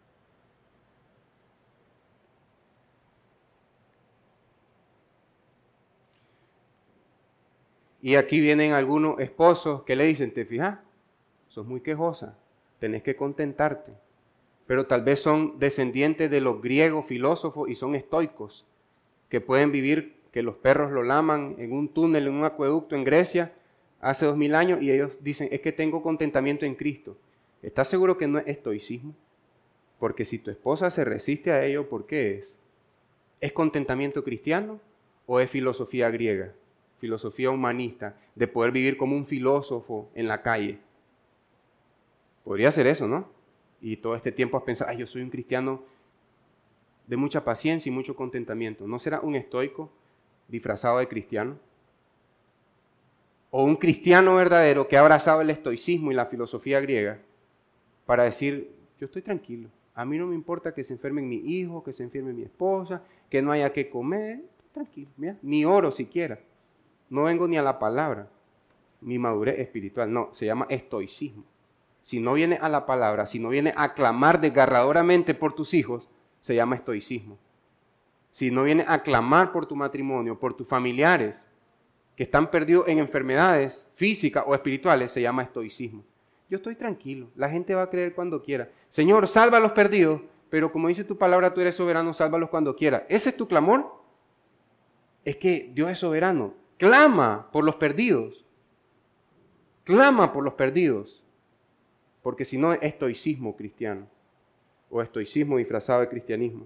Y aquí vienen algunos esposos que le dicen, ¿te fijas? Sos muy quejosa, tenés que contentarte. Pero tal vez son descendientes de los griegos filósofos y son estoicos, que pueden vivir, que los perros lo laman en un túnel, en un acueducto en Grecia, hace dos mil años, y ellos dicen, es que tengo contentamiento en Cristo. ¿Estás seguro que no es estoicismo? Porque si tu esposa se resiste a ello, ¿por qué es? ¿Es contentamiento cristiano o es filosofía griega? Filosofía humanista, de poder vivir como un filósofo en la calle. Podría ser eso, ¿no? Y todo este tiempo has pensado, ay, yo soy un cristiano de mucha paciencia y mucho contentamiento. ¿No será un estoico disfrazado de cristiano? O un cristiano verdadero que ha abrazado el estoicismo y la filosofía griega para decir, yo estoy tranquilo. A mí no me importa que se enfermen mi hijo, que se enferme mi esposa, que no haya que comer. Tranquilo, mira, ni oro siquiera. No vengo ni a la palabra, mi madurez espiritual, no, se llama estoicismo. Si no viene a la palabra, si no viene a clamar desgarradoramente por tus hijos, se llama estoicismo. Si no viene a clamar por tu matrimonio, por tus familiares que están perdidos en enfermedades físicas o espirituales, se llama estoicismo. Yo estoy tranquilo, la gente va a creer cuando quiera. Señor, salva a los perdidos, pero como dice tu palabra, tú eres soberano, sálvalos cuando quiera. ¿Ese es tu clamor? Es que Dios es soberano. Clama por los perdidos. Clama por los perdidos. Porque si no es estoicismo cristiano. O estoicismo disfrazado de cristianismo.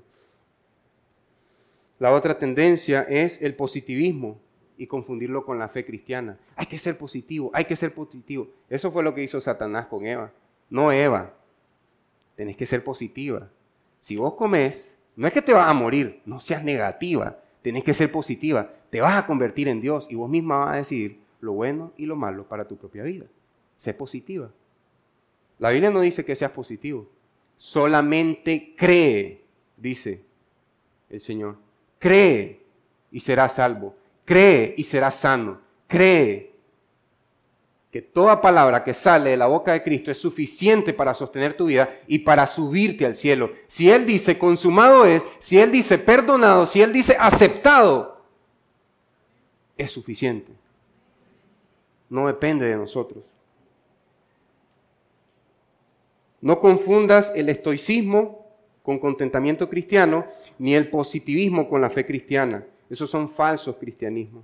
La otra tendencia es el positivismo y confundirlo con la fe cristiana. Hay que ser positivo, hay que ser positivo. Eso fue lo que hizo Satanás con Eva. No Eva. Tenés que ser positiva. Si vos comés, no es que te vas a morir, no seas negativa. Tenés que ser positiva, te vas a convertir en Dios y vos misma vas a decidir lo bueno y lo malo para tu propia vida. Sé positiva. La Biblia no dice que seas positivo, solamente cree, dice el Señor. Cree y serás salvo, cree y serás sano, cree que toda palabra que sale de la boca de Cristo es suficiente para sostener tu vida y para subirte al cielo. Si Él dice consumado es, si Él dice perdonado, si Él dice aceptado, es suficiente. No depende de nosotros. No confundas el estoicismo con contentamiento cristiano, ni el positivismo con la fe cristiana. Esos son falsos cristianismos.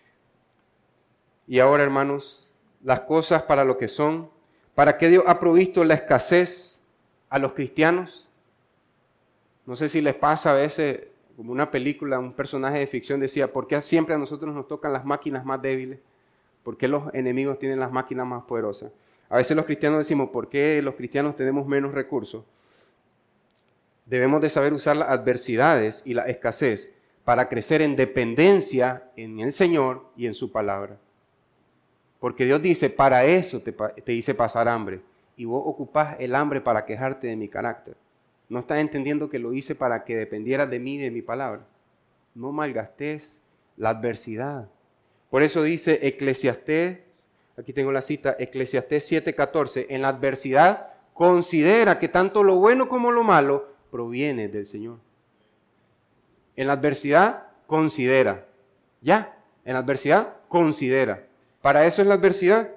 Y ahora, hermanos, las cosas para lo que son, ¿para qué Dios ha provisto la escasez a los cristianos? No sé si les pasa a veces, como una película, un personaje de ficción decía, ¿por qué siempre a nosotros nos tocan las máquinas más débiles? ¿Por qué los enemigos tienen las máquinas más poderosas? A veces los cristianos decimos, ¿por qué los cristianos tenemos menos recursos? Debemos de saber usar las adversidades y la escasez para crecer en dependencia en el Señor y en su palabra. Porque Dios dice, para eso te, te hice pasar hambre. Y vos ocupás el hambre para quejarte de mi carácter. No estás entendiendo que lo hice para que dependieras de mí y de mi palabra. No malgastes la adversidad. Por eso dice Eclesiastés, aquí tengo la cita, Eclesiastés siete catorce, en la adversidad considera que tanto lo bueno como lo malo proviene del Señor. En la adversidad considera. Ya, en la adversidad considera. Para eso es la adversidad.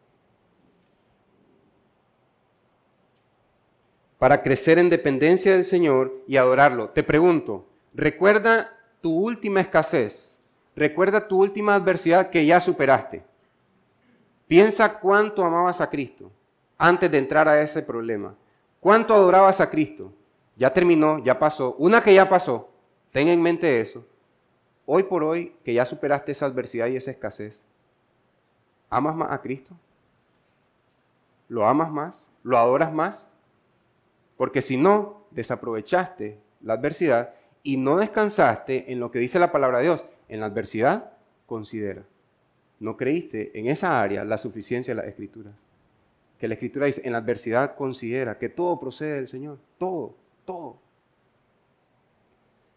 Para crecer en dependencia del Señor y adorarlo. Te pregunto, recuerda tu última escasez, recuerda tu última adversidad que ya superaste. Piensa cuánto amabas a Cristo antes de entrar a ese problema. ¿Cuánto adorabas a Cristo? Ya terminó, ya pasó. Una que ya pasó, ten en mente eso. Hoy por hoy, que ya superaste esa adversidad y esa escasez, ¿amas más a Cristo? ¿Lo amas más? ¿Lo adoras más? Porque si no, desaprovechaste la adversidad y no descansaste en lo que dice la palabra de Dios. En la adversidad, considera. No creíste en esa área la suficiencia de la Escritura. Que la Escritura dice, en la adversidad considera que todo procede del Señor. Todo, todo.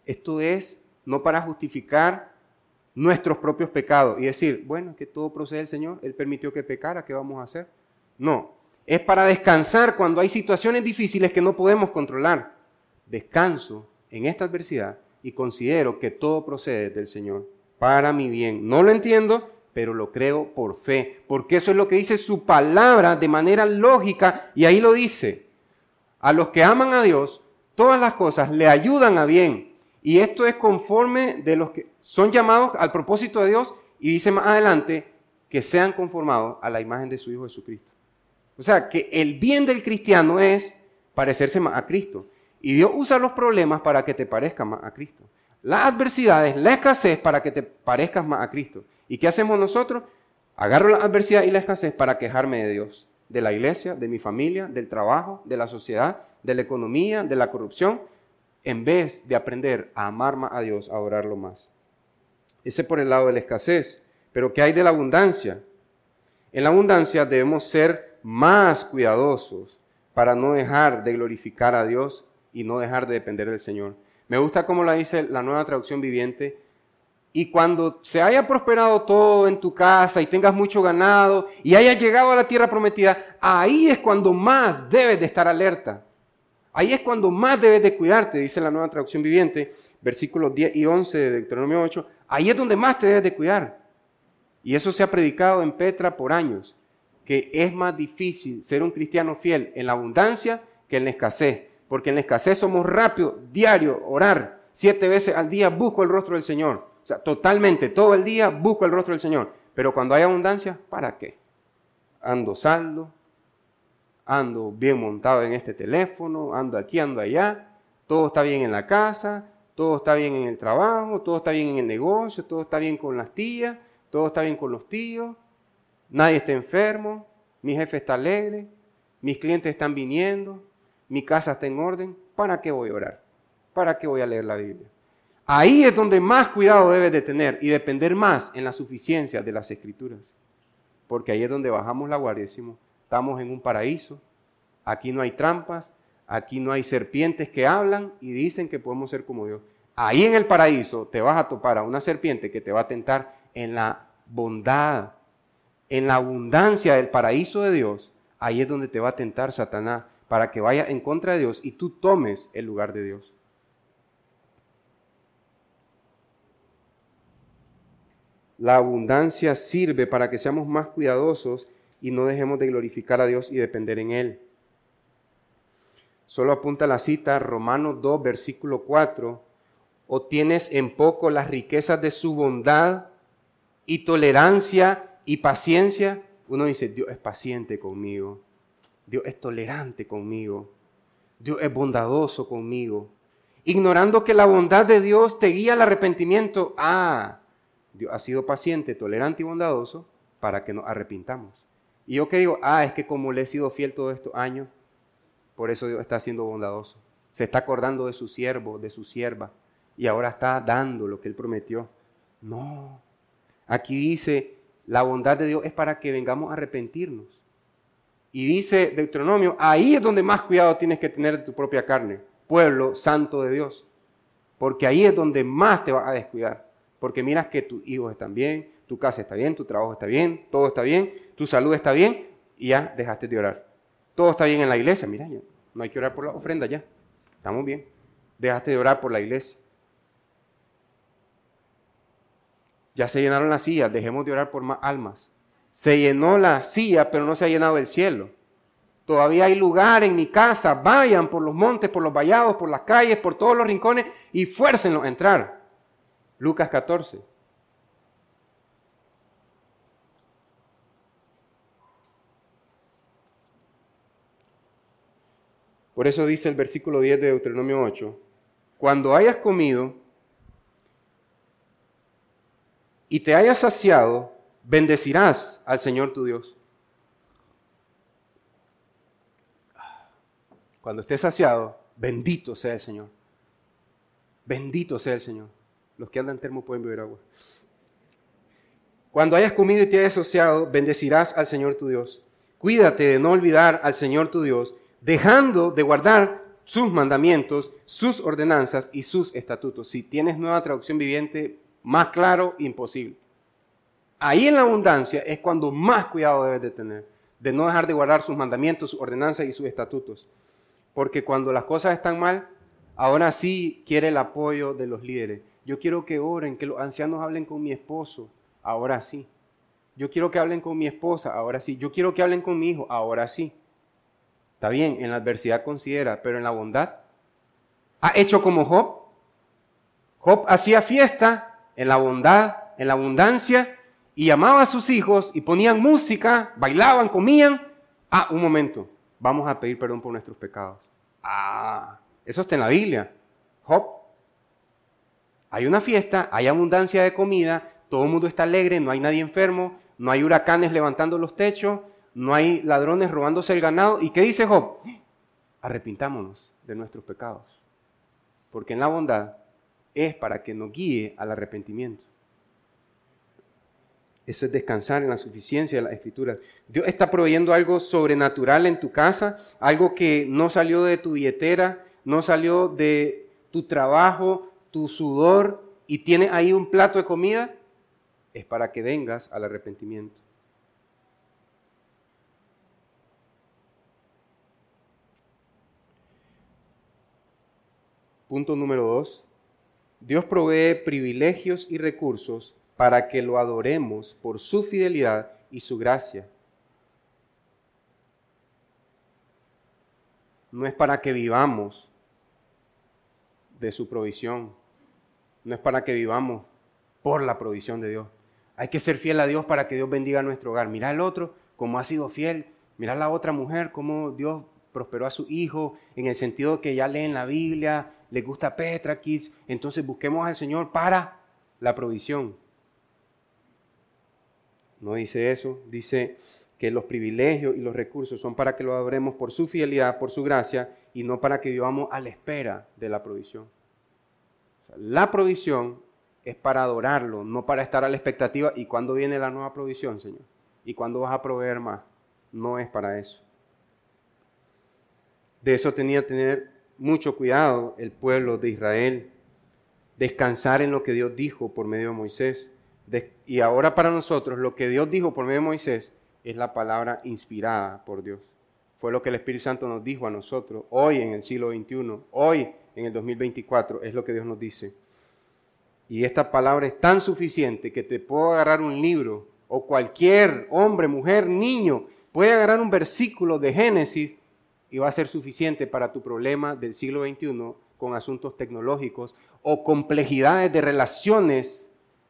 Esto es no para justificar nuestros propios pecados y decir, bueno, que todo procede del Señor, Él permitió que pecara, ¿qué vamos a hacer? No, es para descansar cuando hay situaciones difíciles que no podemos controlar. Descanso en esta adversidad y considero que todo procede del Señor para mi bien. No lo entiendo, pero lo creo por fe, porque eso es lo que dice su palabra de manera lógica, y ahí lo dice. A los que aman a Dios, todas las cosas le ayudan a bien, y esto es conforme de los que son llamados al propósito de Dios, y dice más adelante, que sean conformados a la imagen de su Hijo Jesucristo. O sea, que el bien del cristiano es parecerse más a Cristo, y Dios usa los problemas para que te parezcas más a Cristo. Las adversidades, la escasez para que te parezcas más a Cristo. ¿Y qué hacemos nosotros? Agarro la adversidad y la escasez para quejarme de Dios, de la iglesia, de mi familia, del trabajo, de la sociedad, de la economía, de la corrupción, en vez de aprender a amar más a Dios, a adorarlo más. Ese por el lado de la escasez. Pero ¿qué hay de la abundancia? En la abundancia debemos ser más cuidadosos para no dejar de glorificar a Dios y no dejar de depender del Señor. Me gusta cómo la dice la Nueva Traducción Viviente. Y cuando se haya prosperado todo en tu casa y tengas mucho ganado y hayas llegado a la tierra prometida, ahí es cuando más debes de estar alerta. Ahí es cuando más debes de cuidarte, dice la Nueva Traducción Viviente, versículos diez y once de Deuteronomio ocho. Ahí es donde más te debes de cuidar. Y eso se ha predicado en Petra por años, que es más difícil ser un cristiano fiel en la abundancia que en la escasez. Porque en la escasez somos rápidos, diario, orar, siete veces al día busco el rostro del Señor. O sea, totalmente, todo el día busco el rostro del Señor. Pero cuando hay abundancia, ¿para qué? Ando saldo, ando bien montado en este teléfono, ando aquí, ando allá, todo está bien en la casa, todo está bien en el trabajo, todo está bien en el negocio, todo está bien con las tías, todo está bien con los tíos, nadie está enfermo, mi jefe está alegre, mis clientes están viniendo, mi casa está en orden. ¿Para qué voy a orar? ¿Para qué voy a leer la Biblia? Ahí es donde más cuidado debes de tener y depender más en la suficiencia de las Escrituras. Porque ahí es donde bajamos la guardia y decimos, estamos en un paraíso, aquí no hay trampas, aquí no hay serpientes que hablan y dicen que podemos ser como Dios. Ahí en el paraíso te vas a topar a una serpiente que te va a tentar en la bondad, en la abundancia del paraíso de Dios. Ahí es donde te va a tentar Satanás para que vayas en contra de Dios y tú tomes el lugar de Dios. La abundancia sirve para que seamos más cuidadosos y no dejemos de glorificar a Dios y depender en Él. Solo apunta la cita, Romanos dos, versículo cuatro. ¿O tienes en poco las riquezas de su bondad y tolerancia y paciencia? Uno dice, Dios es paciente conmigo. Dios es tolerante conmigo. Dios es bondadoso conmigo. Ignorando que la bondad de Dios te guía al arrepentimiento. Ah, Dios ha sido paciente, tolerante y bondadoso para que nos arrepintamos. Y yo que digo, ah, es que como le he sido fiel todos estos años, por eso Dios está siendo bondadoso. Se está acordando de su siervo, de su sierva, y ahora está dando lo que Él prometió. No, aquí dice, la bondad de Dios es para que vengamos a arrepentirnos. Y dice Deuteronomio, ahí es donde más cuidado tienes que tener de tu propia carne, pueblo santo de Dios. Porque ahí es donde más te vas a descuidar. Porque miras que tus hijos están bien, tu casa está bien, tu trabajo está bien, todo está bien, tu salud está bien y ya dejaste de orar. Todo está bien en la iglesia, mira, ya no hay que orar por la ofrenda ya, estamos bien. Dejaste de orar por la iglesia. Ya se llenaron las sillas, dejemos de orar por más almas. Se llenó la silla, pero no se ha llenado el cielo. Todavía hay lugar en mi casa, vayan por los montes, por los vallados, por las calles, por todos los rincones y fuércenlos a entrar. Lucas catorce. Por eso dice el versículo diez de Deuteronomio ocho, cuando hayas comido y te hayas saciado, bendecirás al Señor tu Dios. Cuando estés saciado, bendito sea el Señor. Bendito sea el Señor. Los que andan termo pueden beber agua. Cuando hayas comido y te hayas saciado, bendecirás al Señor tu Dios. Cuídate de no olvidar al Señor tu Dios, dejando de guardar sus mandamientos, sus ordenanzas y sus estatutos. Si tienes Nueva Traducción Viviente, más claro, imposible. Ahí en la abundancia es cuando más cuidado debes de tener, de no dejar de guardar sus mandamientos, sus ordenanzas y sus estatutos. Porque cuando las cosas están mal, ahora sí quiere el apoyo de los líderes. Yo quiero que oren, que los ancianos hablen con mi esposo, ahora sí. Yo quiero que hablen con mi esposa, ahora sí. Yo quiero que hablen con mi hijo, ahora sí. Está bien, en la adversidad considera, pero en la bondad. ¿Ha hecho como Job? Job hacía fiesta en la bondad, en la abundancia, y llamaba a sus hijos y ponían música, bailaban, comían. Ah, un momento, vamos a pedir perdón por nuestros pecados. Ah, eso está en la Biblia. Job, hay una fiesta, hay abundancia de comida, todo el mundo está alegre, no hay nadie enfermo, no hay huracanes levantando los techos, no hay ladrones robándose el ganado. ¿Y qué dice Job? Arrepintámonos de nuestros pecados, porque en la bondad es para que nos guíe al arrepentimiento. Eso es descansar en la suficiencia de las Escrituras. Dios está proveyendo algo sobrenatural en tu casa, algo que no salió de tu billetera, no salió de tu trabajo, tu sudor, y tiene ahí un plato de comida, es para que vengas al arrepentimiento. Punto número dos. Dios provee privilegios y recursos para que lo adoremos por su fidelidad y su gracia. No es para que vivamos de su provisión, no es para que vivamos por la provisión de Dios. Hay que ser fiel a Dios para que Dios bendiga nuestro hogar. Mira el otro, cómo ha sido fiel. Mira la otra mujer, cómo Dios prosperó a su hijo, en el sentido que ya leen la Biblia, les gusta Petra Kids. Entonces busquemos al Señor para la provisión. No dice eso, dice que los privilegios y los recursos son para que lo adoremos por su fidelidad, por su gracia, y no para que vivamos a la espera de la provisión. O sea, la provisión es para adorarlo, no para estar a la expectativa. ¿Y cuándo viene la nueva provisión, Señor? ¿Y cuándo vas a proveer más? No es para eso. De eso tenía que tener mucho cuidado el pueblo de Israel. Descansar en lo que Dios dijo por medio de Moisés. De, y ahora para nosotros lo que Dios dijo por medio de Moisés es la palabra inspirada por Dios. Fue lo que el Espíritu Santo nos dijo a nosotros hoy en el siglo veintiuno, hoy en el dos mil veinticuatro, es lo que Dios nos dice. Y esta palabra es tan suficiente que te puedo agarrar un libro, o cualquier hombre, mujer, niño, puede agarrar un versículo de Génesis y va a ser suficiente para tu problema del siglo veintiuno con asuntos tecnológicos o complejidades de relaciones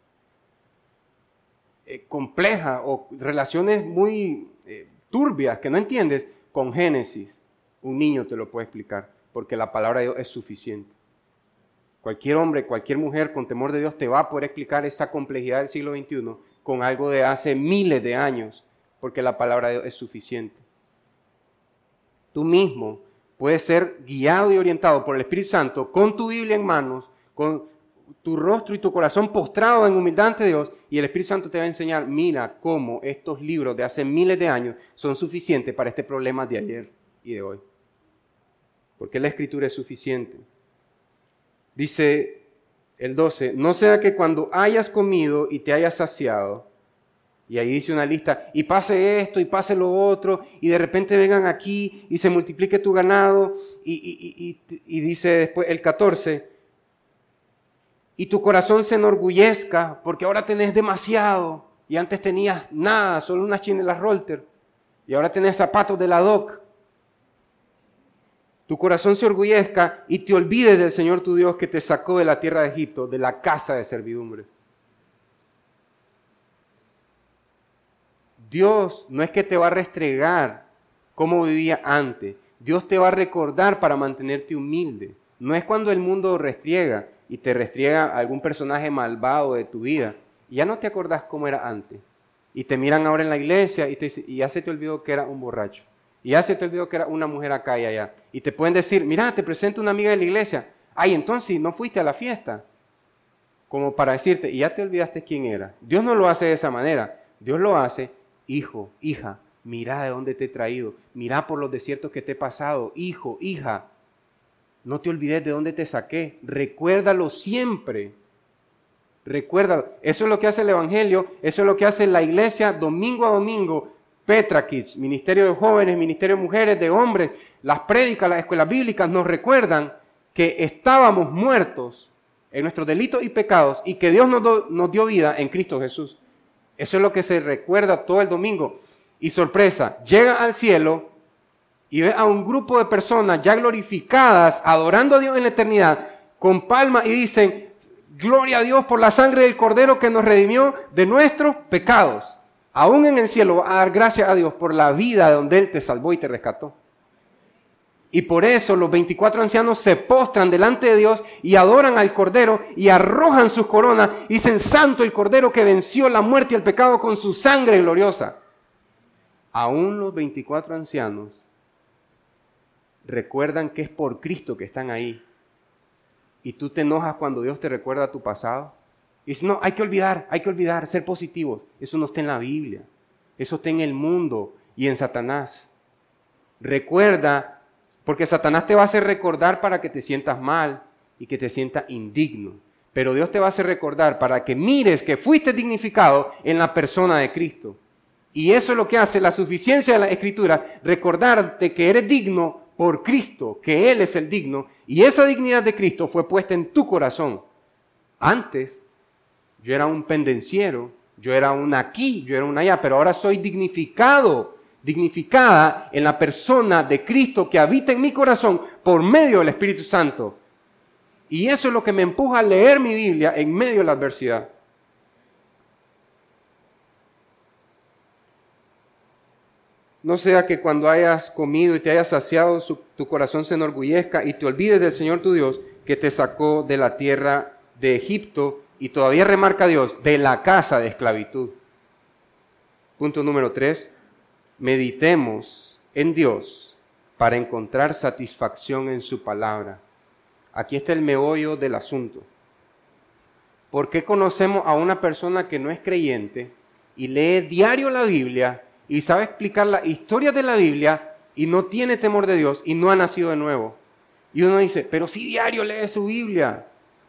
eh, complejas o relaciones muy eh, turbias que no entiendes. Con Génesis, un niño te lo puede explicar, porque la palabra de Dios es suficiente. Cualquier hombre, cualquier mujer con temor de Dios te va a poder explicar esa complejidad del siglo veintiuno con algo de hace miles de años, porque la palabra de Dios es suficiente. Tú mismo puedes ser guiado y orientado por el Espíritu Santo con tu Biblia en manos, con tu rostro y tu corazón postrado en humildad ante Dios, y el Espíritu Santo te va a enseñar, mira cómo estos libros de hace miles de años son suficientes para este problema de ayer y de hoy. Porque la Escritura es suficiente. Dice el doce, no sea que cuando hayas comido y te hayas saciado, y ahí dice una lista, y pase esto y pase lo otro, y de repente vengan aquí y se multiplique tu ganado, y, y, y, y dice después el catorce, y tu corazón se enorgullezca porque ahora tenés demasiado, y antes tenías nada, solo unas chinelas Rolter, y ahora tenés zapatos de la Doc. Tu corazón se orgullezca y te olvides del Señor tu Dios que te sacó de la tierra de Egipto, de la casa de servidumbre. Dios no es que te va a restregar cómo vivía antes. Dios te va a recordar para mantenerte humilde. No es cuando el mundo restriega y te restriega algún personaje malvado de tu vida y ya no te acordás cómo era antes. Y te miran ahora en la iglesia y, te, y ya se te olvidó que era un borracho. Y ya se te olvidó que era una mujer acá y allá. Y te pueden decir, mira, te presento una amiga de la iglesia. Ay, entonces no fuiste a la fiesta. Como para decirte, y ya te olvidaste quién era. Dios no lo hace de esa manera. Dios lo hace, hijo, hija, mira de dónde te he traído. Mira por los desiertos que te he pasado. Hijo, hija, No te olvides de dónde te saqué. Recuérdalo siempre. Recuérdalo. Eso es lo que hace el Evangelio, eso es lo que hace la iglesia domingo a domingo. Petra Kids, Ministerio de Jóvenes, Ministerio de Mujeres, de Hombres, las prédicas, las escuelas bíblicas nos recuerdan que estábamos muertos en nuestros delitos y pecados y que Dios nos, do, nos dio vida en Cristo Jesús. Eso es lo que se recuerda todo el domingo. Y sorpresa, llega al cielo y ve a un grupo de personas ya glorificadas, adorando a Dios en la eternidad, con palmas y dicen, gloria a Dios por la sangre del Cordero que nos redimió de nuestros pecados. Aún en el cielo va a dar gracias a Dios por la vida de donde Él te salvó y te rescató. Y por eso los veinticuatro ancianos se postran delante de Dios y adoran al Cordero y arrojan sus coronas y dicen, santo el Cordero que venció la muerte y el pecado con su sangre gloriosa. Aún los veinticuatro ancianos recuerdan que es por Cristo que están ahí. Y tú te enojas cuando Dios te recuerda tu pasado. Y dices, no, hay que olvidar, hay que olvidar, ser positivos. Eso no está en la Biblia. Eso está en el mundo y en Satanás. Recuerda, porque Satanás te va a hacer recordar para que te sientas mal y que te sientas indigno. Pero Dios te va a hacer recordar para que mires que fuiste dignificado en la persona de Cristo. Y eso es lo que hace la suficiencia de la Escritura, recordarte que eres digno por Cristo, que Él es el digno, y esa dignidad de Cristo fue puesta en tu corazón. Antes, yo era un pendenciero, yo era un aquí, yo era un allá, pero ahora soy dignificado, dignificada en la persona de Cristo que habita en mi corazón por medio del Espíritu Santo. Y eso es lo que me empuja a leer mi Biblia en medio de la adversidad. No sea que cuando hayas comido y te hayas saciado, su, tu corazón se enorgullezca y te olvides del Señor tu Dios que te sacó de la tierra de Egipto y todavía remarca Dios, de la casa de esclavitud. Punto número tres, meditemos en Dios para encontrar satisfacción en su palabra. Aquí está el meollo del asunto. ¿Por qué conocemos a una persona que no es creyente y lee diario la Biblia y sabe explicar la historia de la Biblia y no tiene temor de Dios y no ha nacido de nuevo? Y uno dice, pero si diario lee su Biblia.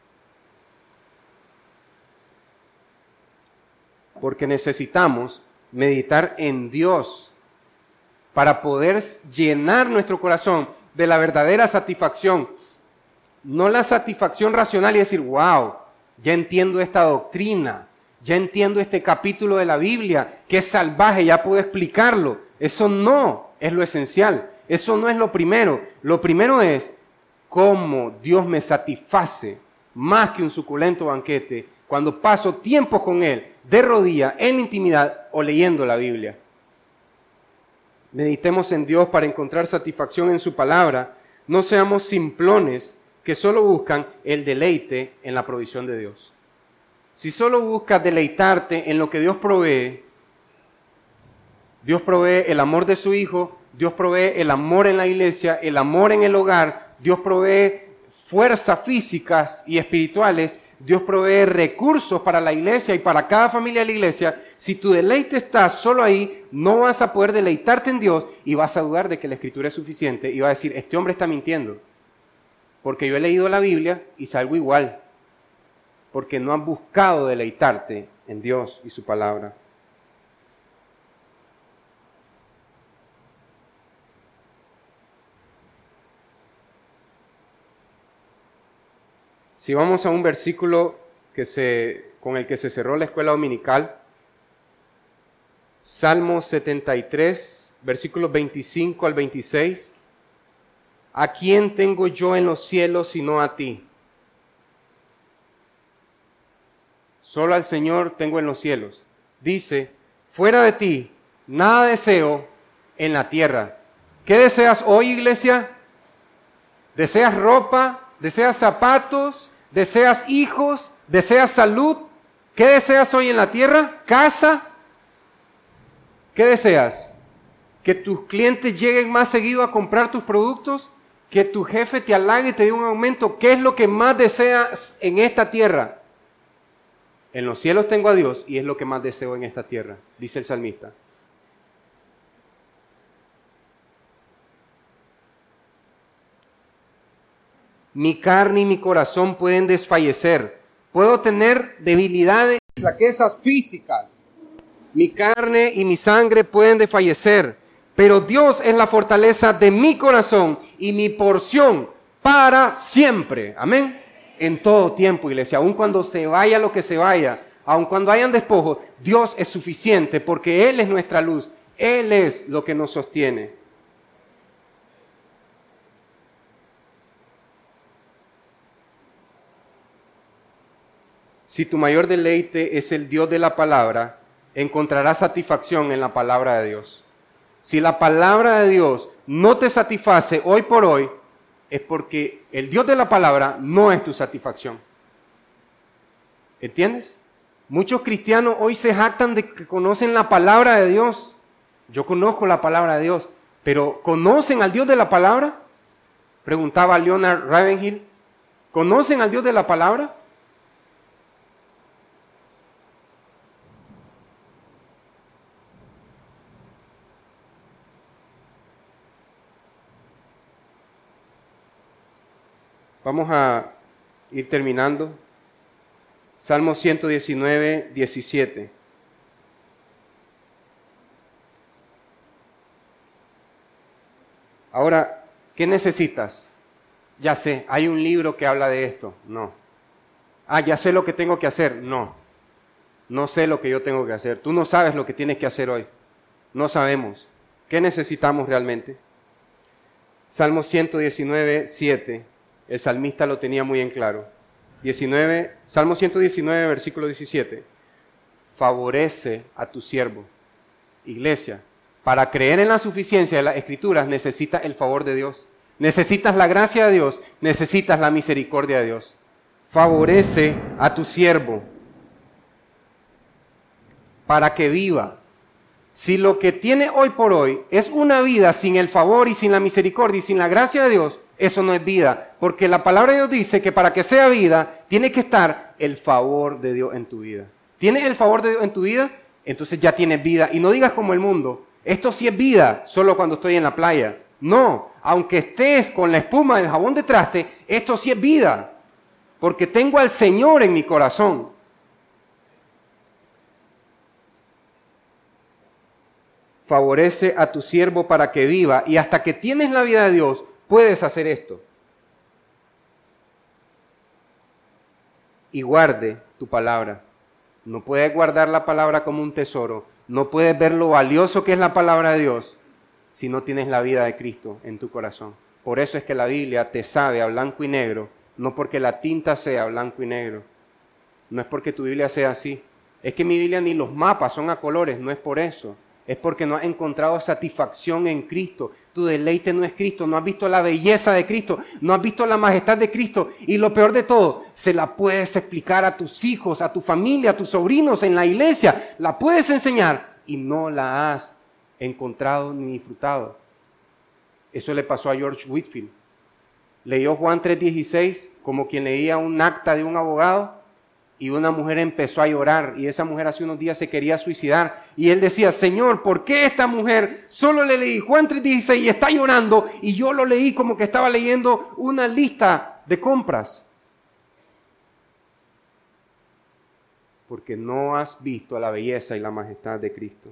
Porque necesitamos meditar en Dios para poder llenar nuestro corazón de la verdadera satisfacción. No la satisfacción racional y decir, wow, ya entiendo esta doctrina. Ya entiendo este capítulo de la Biblia, que es salvaje, ya puedo explicarlo. Eso no es lo esencial, eso no es lo primero. Lo primero es cómo Dios me satisface más que un suculento banquete cuando paso tiempo con Él, de rodillas, en la intimidad o leyendo la Biblia. Meditemos en Dios para encontrar satisfacción en su palabra. No seamos simplones que solo buscan el deleite en la provisión de Dios. Si solo buscas deleitarte en lo que Dios provee, Dios provee el amor de su Hijo, Dios provee el amor en la iglesia, el amor en el hogar, Dios provee fuerzas físicas y espirituales, Dios provee recursos para la iglesia y para cada familia de la iglesia. Si tu deleite está solo ahí, no vas a poder deleitarte en Dios y vas a dudar de que la Escritura es suficiente y vas a decir, este hombre está mintiendo, porque yo he leído la Biblia y salgo igual. Porque no has buscado deleitarte en Dios y su palabra. Si vamos a un versículo que se, con el que se cerró la escuela dominical, Salmo setenta y tres, versículos veinticinco al veintiséis, ¿a quién tengo yo en los cielos sino a ti? Solo al Señor tengo en los cielos. Dice, fuera de ti, nada deseo en la tierra. ¿Qué deseas hoy, iglesia? ¿Deseas ropa? ¿Deseas zapatos? ¿Deseas hijos? ¿Deseas salud? ¿Qué deseas hoy en la tierra? ¿Casa? ¿Qué deseas? ¿Que tus clientes lleguen más seguido a comprar tus productos? ¿Que tu jefe te halague y te dé un aumento? ¿Qué es lo que más deseas en esta tierra? En los cielos tengo a Dios y es lo que más deseo en esta tierra, dice el salmista. Mi carne y mi corazón pueden desfallecer. Puedo tener debilidades, flaquezas físicas. Mi carne y mi sangre pueden desfallecer. Pero Dios es la fortaleza de mi corazón y mi porción para siempre. Amén. En todo tiempo, iglesia. Aun cuando se vaya lo que se vaya, aun cuando hayan despojos, Dios es suficiente porque Él es nuestra luz. Él es lo que nos sostiene. Si tu mayor deleite es el Dios de la palabra, encontrarás satisfacción en la palabra de Dios. Si la palabra de Dios no te satisface hoy por hoy, es porque el Dios de la palabra no es tu satisfacción. ¿Entiendes? Muchos cristianos hoy se jactan de que conocen la palabra de Dios. Yo conozco la palabra de Dios, pero ¿conocen al Dios de la palabra? Preguntaba Leonard Ravenhill. ¿Conocen al Dios de la palabra? Vamos a ir terminando. Salmo ciento diecinueve, diecisiete. Ahora, ¿qué necesitas? Ya sé, hay un libro que habla de esto. No. Ah, ya sé lo que tengo que hacer. No. No sé lo que yo tengo que hacer. Tú no sabes lo que tienes que hacer hoy. No sabemos. ¿Qué necesitamos realmente? Salmo ciento diecinueve, siete. El salmista lo tenía muy en claro. diecinueve, Salmo ciento diecinueve, versículo diecisiete. Favorece a tu siervo. Iglesia, para creer en la suficiencia de las Escrituras necesitas el favor de Dios. Necesitas la gracia de Dios. Necesitas la misericordia de Dios. Favorece a tu siervo para que viva. Si lo que tiene hoy por hoy es una vida sin el favor y sin la misericordia y sin la gracia de Dios, eso no es vida, porque la palabra de Dios dice que para que sea vida, tiene que estar el favor de Dios en tu vida. ¿Tienes el favor de Dios en tu vida? Entonces ya tienes vida. Y no digas como el mundo, esto sí es vida, solo cuando estoy en la playa. No, aunque estés con la espuma del jabón de traste, esto sí es vida, porque tengo al Señor en mi corazón. Favorece a tu siervo para que viva, y hasta que tienes la vida de Dios, puedes hacer esto. Y guarde tu palabra. No puedes guardar la palabra como un tesoro. No puedes ver lo valioso que es la palabra de Dios si no tienes la vida de Cristo en tu corazón. Por eso es que la Biblia te sabe a blanco y negro, no porque la tinta sea blanco y negro. No es porque tu Biblia sea así. Es que mi Biblia ni los mapas son a colores, no es por eso. Es porque no has encontrado satisfacción en Cristo. Tu deleite no es Cristo, no has visto la belleza de Cristo, no has visto la majestad de Cristo. Y lo peor de todo, se la puedes explicar a tus hijos, a tu familia, a tus sobrinos en la iglesia. La puedes enseñar y no la has encontrado ni disfrutado. Eso le pasó a George Whitefield. Leyó Juan tres dieciséis como quien leía un acta de un abogado. Y una mujer empezó a llorar y esa mujer hace unos días se quería suicidar. Y él decía, Señor, ¿por qué esta mujer solo le leí Juan tres dieciséis y está llorando? Y yo lo leí como que estaba leyendo una lista de compras. Porque no has visto la belleza y la majestad de Cristo.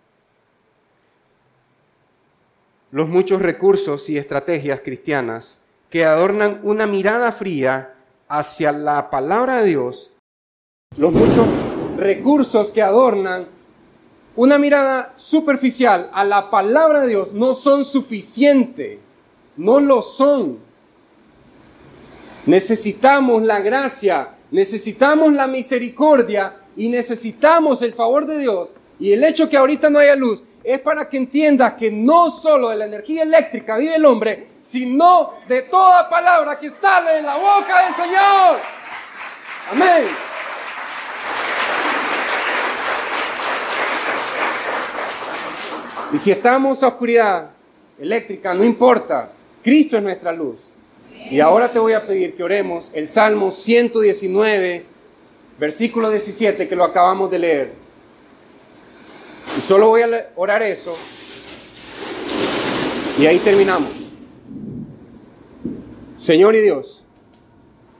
Los muchos recursos y estrategias cristianas que adornan una mirada fría hacia la palabra de Dios, los muchos recursos que adornan una mirada superficial a la palabra de Dios no son suficientes, no lo son. Necesitamos la gracia, necesitamos la misericordia y necesitamos el favor de Dios. Y el hecho que ahorita no haya luz es para que entiendas que no solo de la energía eléctrica vive el hombre, sino de toda palabra que sale de la boca del Señor. Amén. Y si estamos a oscuridad eléctrica, no importa, Cristo es nuestra luz. Y ahora te voy a pedir que oremos el Salmo ciento diecinueve, versículo diecisiete, que lo acabamos de leer. Y solo voy a orar eso, y ahí terminamos. Señor y Dios,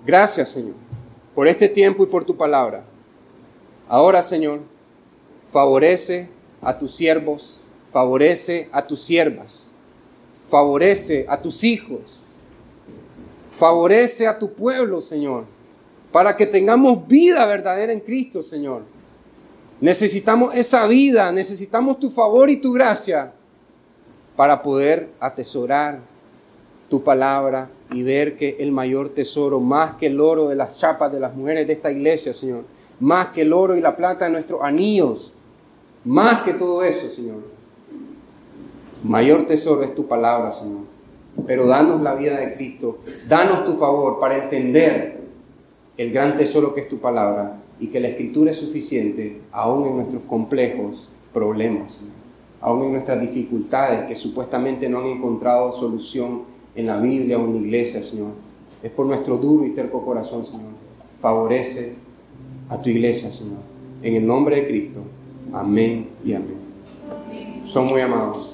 Gracias, Señor, por este tiempo y por tu palabra. Ahora, Señor, favorece a tus siervos, favorece a tus siervas, favorece a tus hijos, favorece a tu pueblo, Señor, para que tengamos vida verdadera en Cristo, Señor. Necesitamos esa vida, necesitamos tu favor y tu gracia para poder atesorar tu palabra y ver que el mayor tesoro, más que el oro de las chapas de las mujeres de esta iglesia, Señor, más que el oro y la plata de nuestros anillos, más que todo eso, Señor, mayor tesoro es tu palabra, Señor. Pero danos la vida de Cristo, danos tu favor para entender el gran tesoro que es tu palabra y que la Escritura es suficiente aún en nuestros complejos problemas, Señor, aún en nuestras dificultades que supuestamente no han encontrado solución en la Biblia o en la iglesia, Señor. Es por nuestro duro y terco corazón, Señor. Favorece a tu iglesia, Señor. En el nombre de Cristo. Amén y amén. Son muy amados.